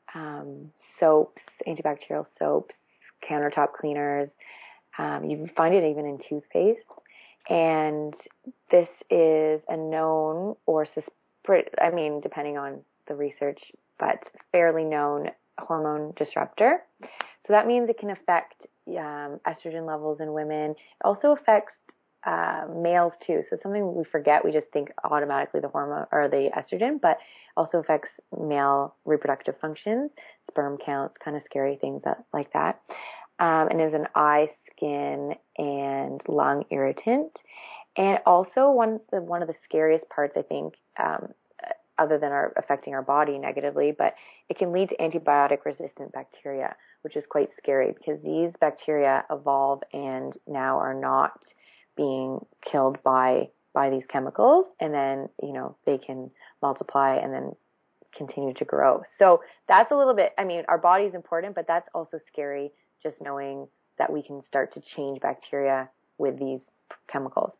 soaps, antibacterial soaps, countertop cleaners. You find it even in toothpaste. And this is a known or depending on the research, but fairly known hormone disruptor. So that means it can affect estrogen levels in women. It also affects males too. So something we forget, we just think automatically the hormone or the estrogen, but also affects male reproductive functions, sperm counts, kind of scary things like that. And is an eye, skin, and lung irritant. And also one of the scariest parts, I think, other than affecting our body negatively, but it can lead to antibiotic-resistant bacteria, which is quite scary because these bacteria evolve and now are not being killed by these chemicals, and then they can multiply and then continue to grow. So that's a little bit. I mean, our body is important, but that's also scary. Just knowing that we can start to change bacteria with these chemicals.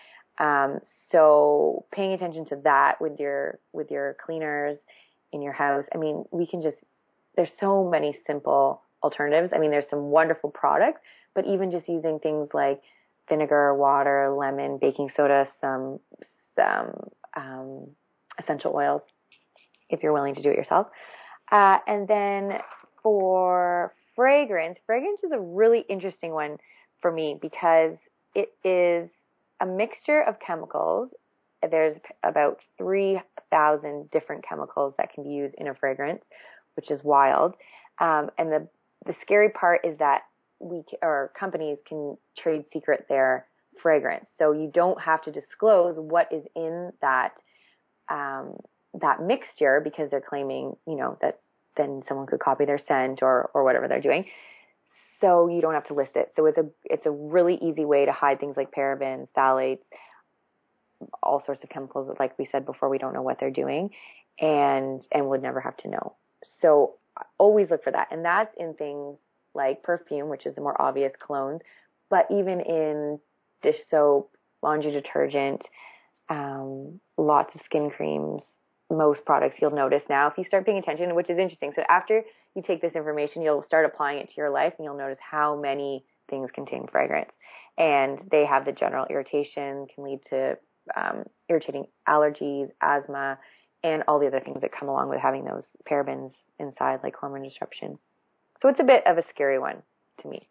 So paying attention to that with your cleaners in your house. I mean, there's so many simple alternatives. I mean, there's some wonderful products, but even just using things like vinegar, water, lemon, baking soda, some essential oils, if you're willing to do it yourself. And then for fragrance is a really interesting one for me because it is a mixture of chemicals. There's about 3,000 different chemicals that can be used in a fragrance, which is wild. And the scary part is that companies can trade secret their fragrance. So you don't have to disclose what is in that mixture because they're claiming, that then someone could copy their scent or whatever they're doing. So you don't have to list it. So it's a really easy way to hide things like parabens, phthalates, all sorts of chemicals. Like we said before, we don't know what they're doing and would never have to know. So always look for that. And that's in things like perfume, which is the more obvious, colognes, but even in dish soap, laundry detergent, lots of skin creams, most products you'll notice now if you start paying attention, which is interesting. So after you take this information, you'll start applying it to your life and you'll notice how many things contain fragrance. And they have the general irritation, can lead to irritating allergies, asthma, and all the other things that come along with having those parabens inside, like hormone disruption. So it's a bit of a scary one to me.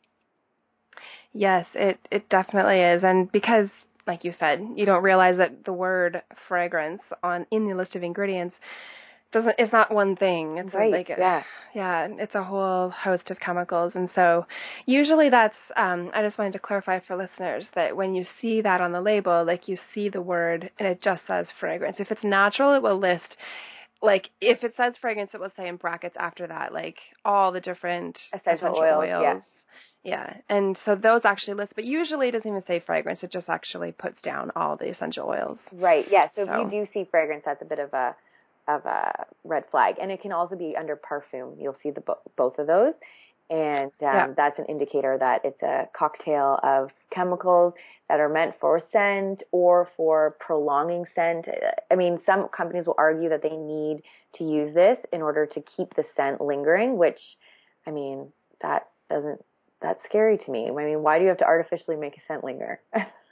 Yes, it definitely is. And because, like you said, you don't realize that the word fragrance in the list of ingredients it's not one thing. It's right. It's a whole host of chemicals. And so usually that's, I just wanted to clarify for listeners that when you see that on the label, like you see the word and it just says fragrance. If it's natural, it will list, like if it says fragrance, it will say in brackets after that, like all the different essential oils. Yeah. And so those actually list, but usually it doesn't even say fragrance. It just actually puts down all the essential oils. Right. Yeah. So if you do see fragrance, that's a bit of a red flag. And it can also be under parfum. You'll see both of those. And that's an indicator that it's a cocktail of chemicals that are meant for scent or for prolonging scent. I mean, some companies will argue that they need to use this in order to keep the scent lingering, which, I mean, that's scary to me. I mean, why do you have to artificially make a scent linger?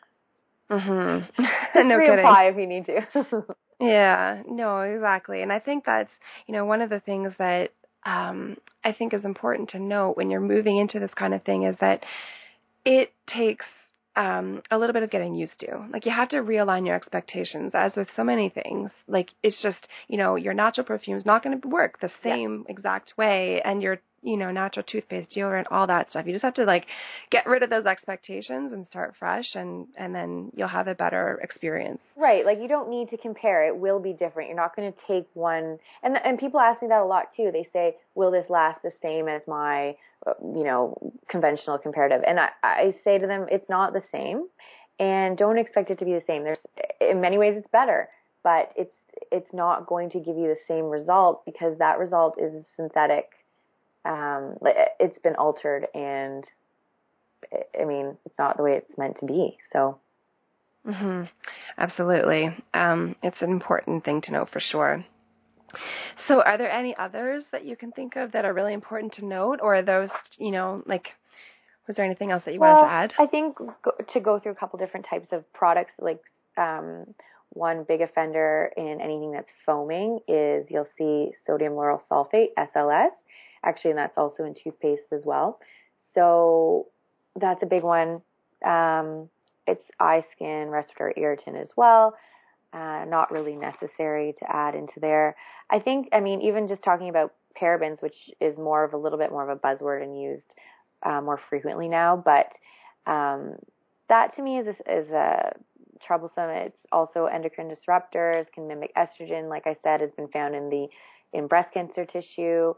Mm-hmm. No kidding. Reapply if you need to. Yeah, no, exactly. And I think that's, one of the things that I think is important to note when you're moving into this kind of thing is that it takes a little bit of getting used to. Like, you have to realign your expectations, as with so many things. Like, it's just, your natural perfume is not going to work the same exact way, and your natural toothpaste, deodorant, all that stuff. You just have to like get rid of those expectations and start fresh, and then you'll have a better experience. Right. Like, you don't need to compare. It will be different. You're not going to take one. And people ask me that a lot too. They say, will this last the same as my, conventional comparative? And I say to them, it's not the same, and don't expect it to be the same. In many ways it's better, but it's not going to give you the same result, because that result is synthetic. It's been altered, and it's not the way it's meant to be. So. Mm-hmm. Absolutely. It's an important thing to know for sure. So are there any others that you can think of that are really important to note, or are those, was there anything else that you wanted to add? I think to go through a couple different types of products, like one big offender in anything that's foaming is you'll see sodium lauryl sulfate, SLS. Actually, and that's also in toothpaste as well. So that's a big one. It's eye, skin, respiratory irritant as well. Not really necessary to add into there. I think, even just talking about parabens, which is a little bit more of a buzzword and used more frequently now, but that to me is troublesome. It's also endocrine disruptors, can mimic estrogen, like I said, has been found in breast cancer tissue.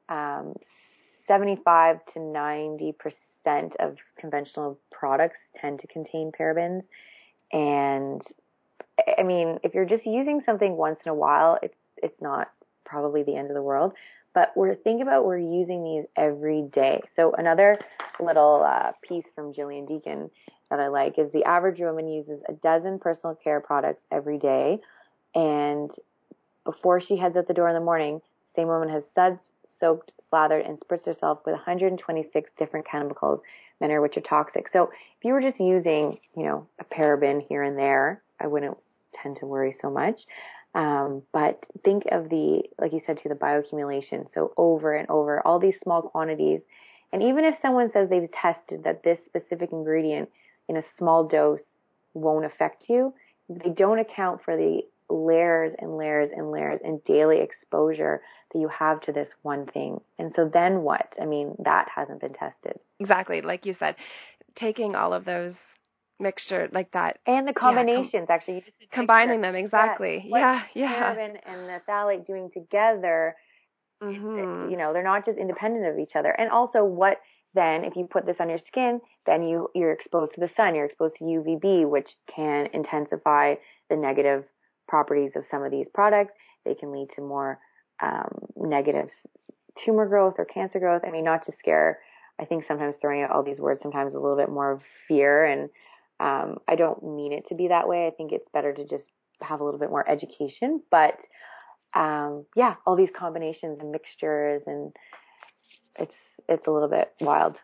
75 to 90% of conventional products tend to contain parabens. And if you're just using something once in a while, it's not probably the end of the world. But we're using these every day. So another little piece from Jillian Deacon that I like is the average woman uses a dozen personal care products every day. And before she heads out the door in the morning, the same woman has sudsed, soaked, slathered, and spritzed herself with 126 different chemicals, many of which are toxic. So if you were just using, a paraben here and there, I wouldn't tend to worry so much. But think of like you said, the bioaccumulation. So over and over, all these small quantities. And even if someone says they've tested that this specific ingredient in a small dose won't affect you, they don't account for the layers and layers and layers and daily exposure that you have to this one thing. And so then what? That hasn't been tested. Exactly. Like you said, taking all of those mixture like that. And the combinations, actually. You just combining them, exactly. Yeah. Paraben and the phthalate doing together, they're not just independent of each other. And also what then, if you put this on your skin, then you're exposed to the sun, you're exposed to UVB, which can intensify the negative properties of some of these products. They can lead to more negative tumor growth or cancer growth. Not to scare, I think sometimes throwing out all these words sometimes a little bit more of fear, and I don't mean it to be that way. I think it's better to just have a little bit more education, but all these combinations and mixtures, and it's a little bit wild.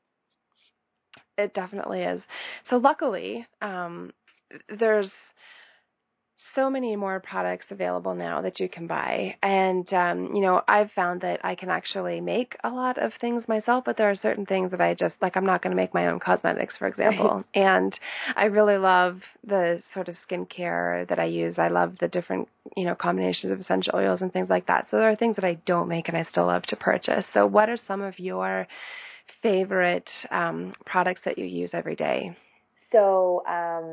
It definitely is. So luckily, there's so many more products available now that you can buy. And, I've found that I can actually make a lot of things myself, but there are certain things that I just, I'm not going to make my own cosmetics, for example. Right. And I really love the sort of skincare that I use. I love the different, combinations of essential oils and things like that. So there are things that I don't make and I still love to purchase. So what are some of your favorite products that you use every day? So,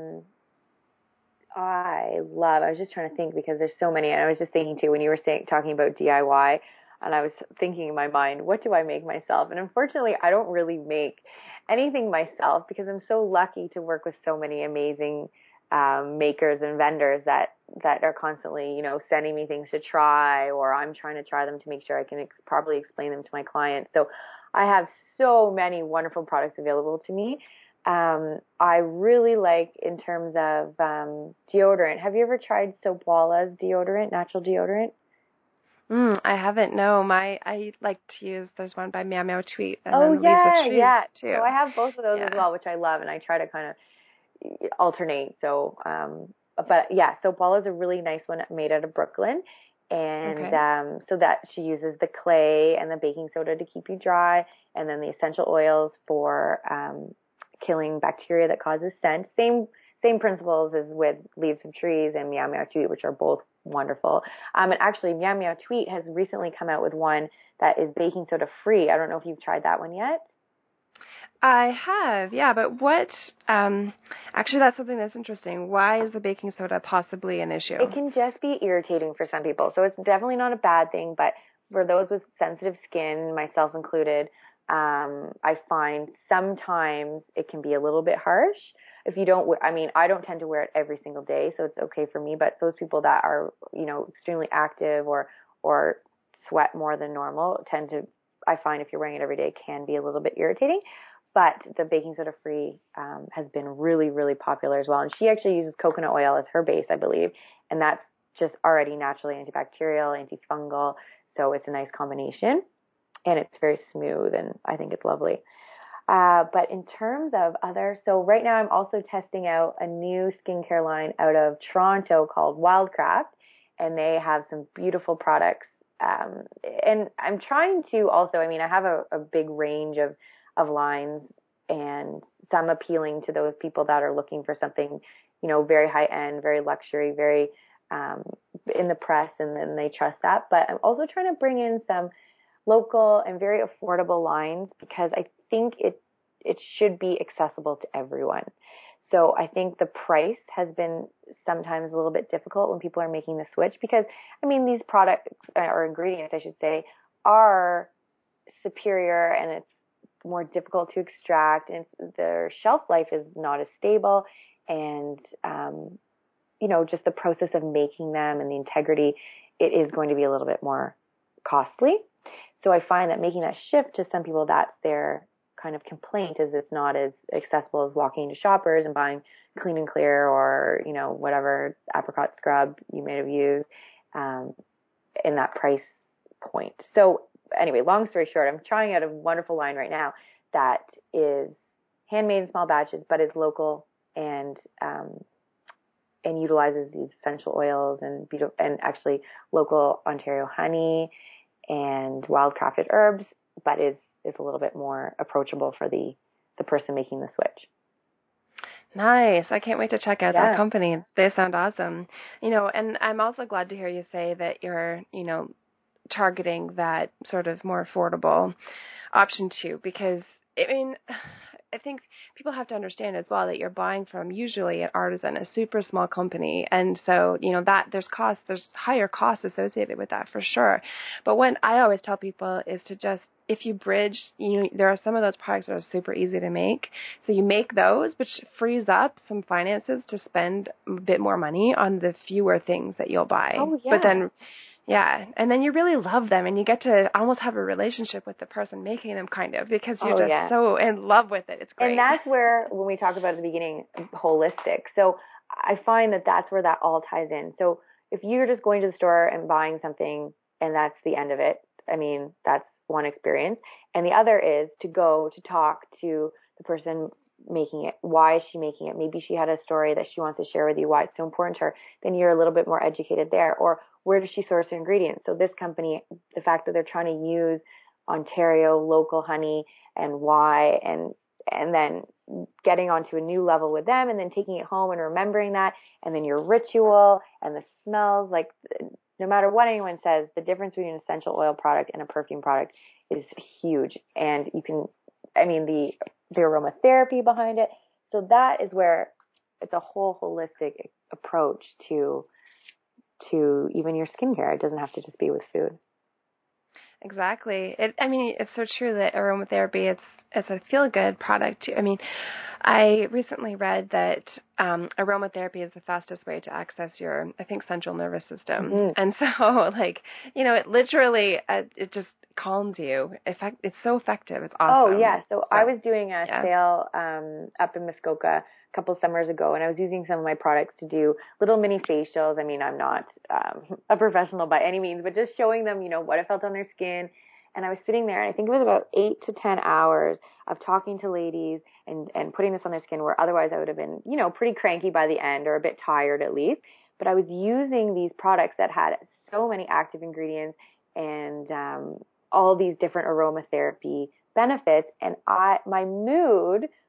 I was just trying to think, because there's so many, and I was just thinking too, when you were talking about DIY, and I was thinking in my mind, what do I make myself? And unfortunately, I don't really make anything myself, because I'm so lucky to work with so many amazing makers and vendors that are constantly, sending me things to try, or I'm trying to try them to make sure I can properly explain them to my clients. So I have so many wonderful products available to me. I really like, in terms of deodorant. Have you ever tried Soapwala's deodorant, natural deodorant? I haven't. No, I like to use, there's one by Meow Meow Tweet. And then Lisa Trees too. So I have both of those as well, which I love, and I try to kind of alternate. So, Soapwala is a really nice one made out of Brooklyn. And so that she uses the clay and the baking soda to keep you dry, and then the essential oils for killing bacteria that causes scent. Same principles as with Leaves of Trees and Meow Meow Tweet, which are both wonderful. And actually, Meow Meow Tweet has recently come out with one that is baking soda free. I don't know if you've tried that one yet. I have, yeah, but what, actually that's something that's interesting. Why is the baking soda possibly an issue? It can just be irritating for some people. So it's definitely not a bad thing, but for those with sensitive skin, myself included, I find sometimes it can be a little bit harsh. If you don't wear, I mean, I don't tend to wear it every single day, so it's okay for me, but those people that are, extremely active or sweat more than normal I find if you're wearing it every day, it can be a little bit irritating. But the baking soda free has been really, really popular as well. And she actually uses coconut oil as her base, I believe. And that's just already naturally antibacterial, antifungal. So it's a nice combination. And it's very smooth, and I think it's lovely. But in terms of so right now I'm also testing out a new skincare line out of Toronto called Wildcraft. And they have some beautiful products. And I'm trying to also, I have a big range of lines, and some appealing to those people that are looking for something, very high end, very luxury, very in the press, and then they trust that. But I'm also trying to bring in some local and very affordable lines, because I think it should be accessible to everyone. So I think the price has been sometimes a little bit difficult when people are making the switch, because these products or ingredients, I should say, are superior, and it's more difficult to extract, and their shelf life is not as stable, and just the process of making them and the integrity, it is going to be a little bit more costly. So I find that making that shift, to some people, that's their kind of complaint, is it's not as accessible as walking into Shoppers and buying Clean and Clear or whatever apricot scrub you may have used in that price point. So anyway, long story short, I'm trying out a wonderful line right now that is handmade in small batches, but is local and utilizes these essential oils and actually local Ontario honey and wild-crafted herbs, but is a little bit more approachable for the person making the switch. Nice. I can't wait to check out that company. They sound awesome. And I'm also glad to hear you say that you're, targeting that sort of more affordable option too, because I think people have to understand as well that you're buying from usually an artisan, a super small company. And so, that there's higher costs associated with that for sure. But what I always tell people is to just, if you bridge, there are some of those products that are super easy to make. So you make those, which frees up some finances to spend a bit more money on the fewer things that you'll buy. Oh, yeah. But then, and then you really love them, and you get to almost have a relationship with the person making them, kind of, because you're just so in love with it. It's great. And that's where, when we talk about at the beginning, holistic. So I find that that's where that all ties in. So if you're just going to the store and buying something and that's the end of it, that's one experience. And the other is to go to talk to the person making it. Why is she making it? Maybe she had a story that she wants to share with you, why it's so important to her. Then you're a little bit more educated there. Or where does she source her ingredients? So this company, the fact that they're trying to use Ontario local honey, and why, and then getting onto a new level with them, and then taking it home and remembering that, and then your ritual and the smells, like no matter what anyone says, the difference between an essential oil product and a perfume product is huge. And you can, the aromatherapy behind it. So that is where it's a whole holistic approach to even your skincare. It doesn't have to just be with food. Exactly. It's so true that aromatherapy, it's a feel-good product too. I recently read that aromatherapy is the fastest way to access your, I think, central nervous system. Mm-hmm. And so, it literally, it just calms you. It's so effective. It's awesome. Oh, yeah. So I was doing a sale up in Muskoka a couple of summers ago, and I was using some of my products to do little mini facials. I'm not a professional by any means, but just showing them, what it felt on their skin. And I was sitting there, and I think it was about 8 to 10 hours of talking to ladies and putting this on their skin, where otherwise I would have been, pretty cranky by the end, or a bit tired at least. But I was using these products that had so many active ingredients and all these different aromatherapy benefits, and my mood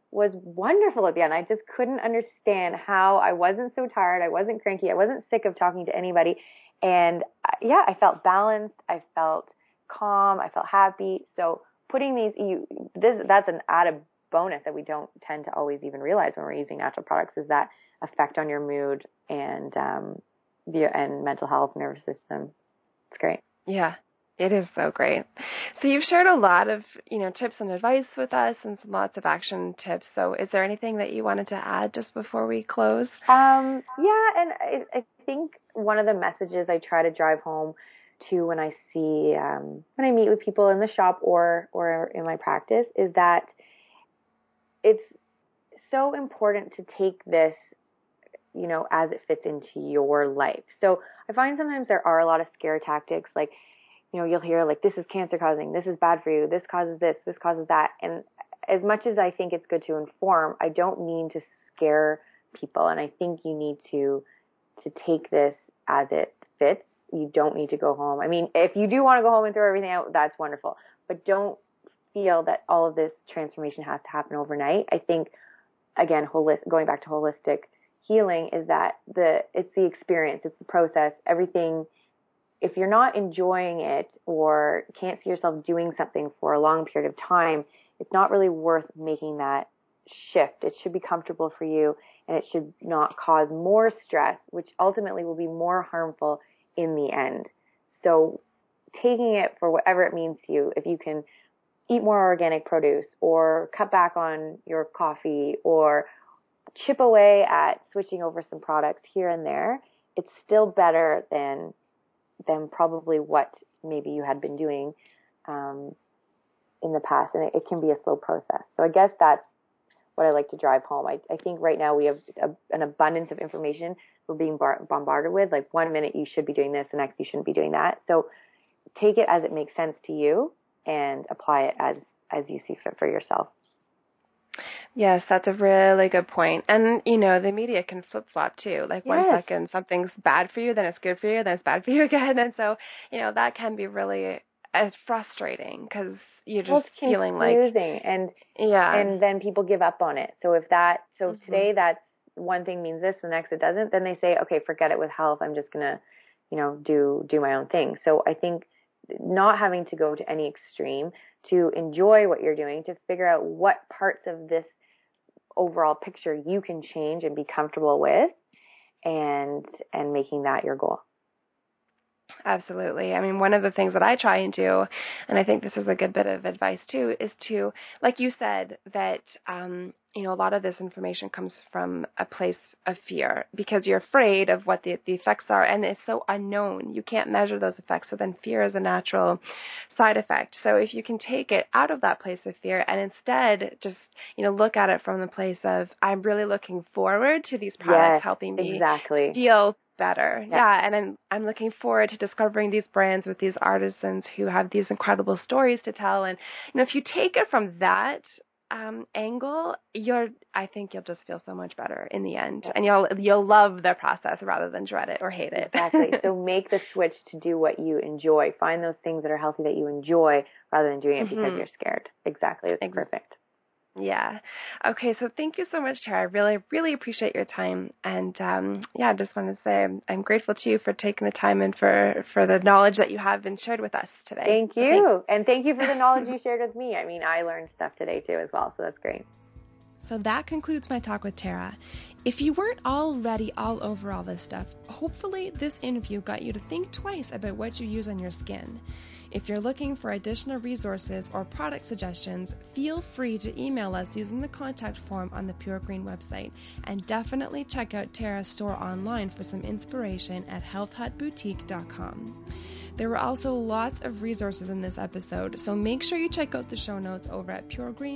was wonderful at the end. I just couldn't understand how I wasn't so tired. I wasn't cranky. I wasn't sick of talking to anybody. And yeah, I felt balanced. I felt calm. I felt happy. So putting that's an added bonus that we don't tend to always even realize when we're using natural products, is that effect on your mood and mental health, nervous system. It's great. Yeah, it is so great. So you've shared a lot of, tips and advice with us and lots of action tips. So is there anything that you wanted to add just before we close? And I think one of the messages I try to drive home to when I meet with people in the shop or in my practice is that it's so important to take this, as it fits into your life. So I find sometimes there are a lot of scare tactics, like, you'll hear like, this is cancer causing, this is bad for you, this causes this causes that. And as much as I think it's good to inform, I don't mean to scare people. And I think you need to take this as it fits. You don't need to go home. I mean, if you do want to go home and throw everything out, that's wonderful. But don't feel that all of this transformation has to happen overnight. I think, again, going back to holistic healing, is that it's the experience, it's the process, everything. If you're not enjoying it or can't see yourself doing something for a long period of time, it's not really worth making that shift. It should be comfortable for you, and it should not cause more stress, which ultimately will be more harmful in the end. So taking it for whatever it means to you, if you can eat more organic produce or cut back on your coffee or chip away at switching over some products here and there, it's still better than probably what maybe you had been doing in the past. And it can be a slow process. So I guess that's what I like to drive home. I think right now we have an abundance of information we're being bombarded with. Like 1 minute you should be doing this, the next you shouldn't be doing that. So take it as it makes sense to you and apply it as you see fit for yourself. Yes, that's a really good point. And, the media can flip-flop too. Like 1 second something's bad for you, then it's good for you, then it's bad for you again. And so, that can be really frustrating because you're just feeling like... and then people give up on it. So today that's one thing means this, the next it doesn't, then they say, okay, forget it with health. I'm just going to, do my own thing. So I think not having to go to any extreme, to enjoy what you're doing, to figure out what parts of this overall picture you can change and be comfortable with, and making that your goal. Absolutely. I mean, one of the things that I try and do, and I think this is a good bit of advice too, is to, like you said, that, a lot of this information comes from a place of fear because you're afraid of what the effects are, and it's so unknown. You can't measure those effects. So then fear is a natural side effect. So if you can take it out of that place of fear and instead just, look at it from the place of, I'm really looking forward to these products helping me feel better. Yeah. And I'm looking forward to discovering these brands with these artisans who have these incredible stories to tell. And, if you take it from that angle, I think you'll just feel so much better in the end, and you'll love the process rather than dread it or hate it. Exactly. So make the switch to do what you enjoy. Find those things that are healthy that you enjoy rather than doing it because you're scared. Exactly. It's perfect. Yeah. Okay. So thank you so much, Tara. I really, really appreciate your time. And I just want to say I'm grateful to you for taking the time and for the knowledge that you have been shared with us today. Thank you. And thank you for the knowledge you shared with me. I mean, I learned stuff today too as well. So that's great. So that concludes my talk with Tara. If you weren't already all over all this stuff, hopefully this interview got you to think twice about what you use on your skin. If you're looking for additional resources or product suggestions, feel free to email us using the contact form on the Pure Green website, and definitely check out Tara's store online for some inspiration at healthhutboutique.com. There were also lots of resources in this episode, so make sure you check out the show notes over at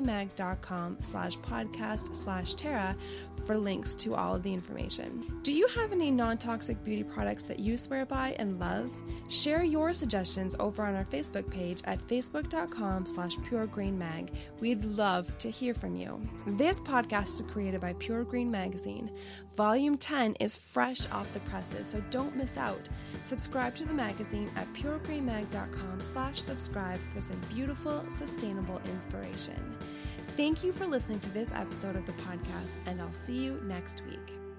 puregreenmag.com/podcast/Tara for links to all of the information. Do you have any non-toxic beauty products that you swear by and love? Share your suggestions over on our Facebook page at facebook.com/puregreenmag. We'd love to hear from you. This podcast is created by Pure Green Magazine. Volume 10 is fresh off the presses, so don't miss out. Subscribe to the magazine at puregreenmag.com/subscribe for some beautiful, sustainable inspiration. Thank you for listening to this episode of the podcast, and I'll see you next week.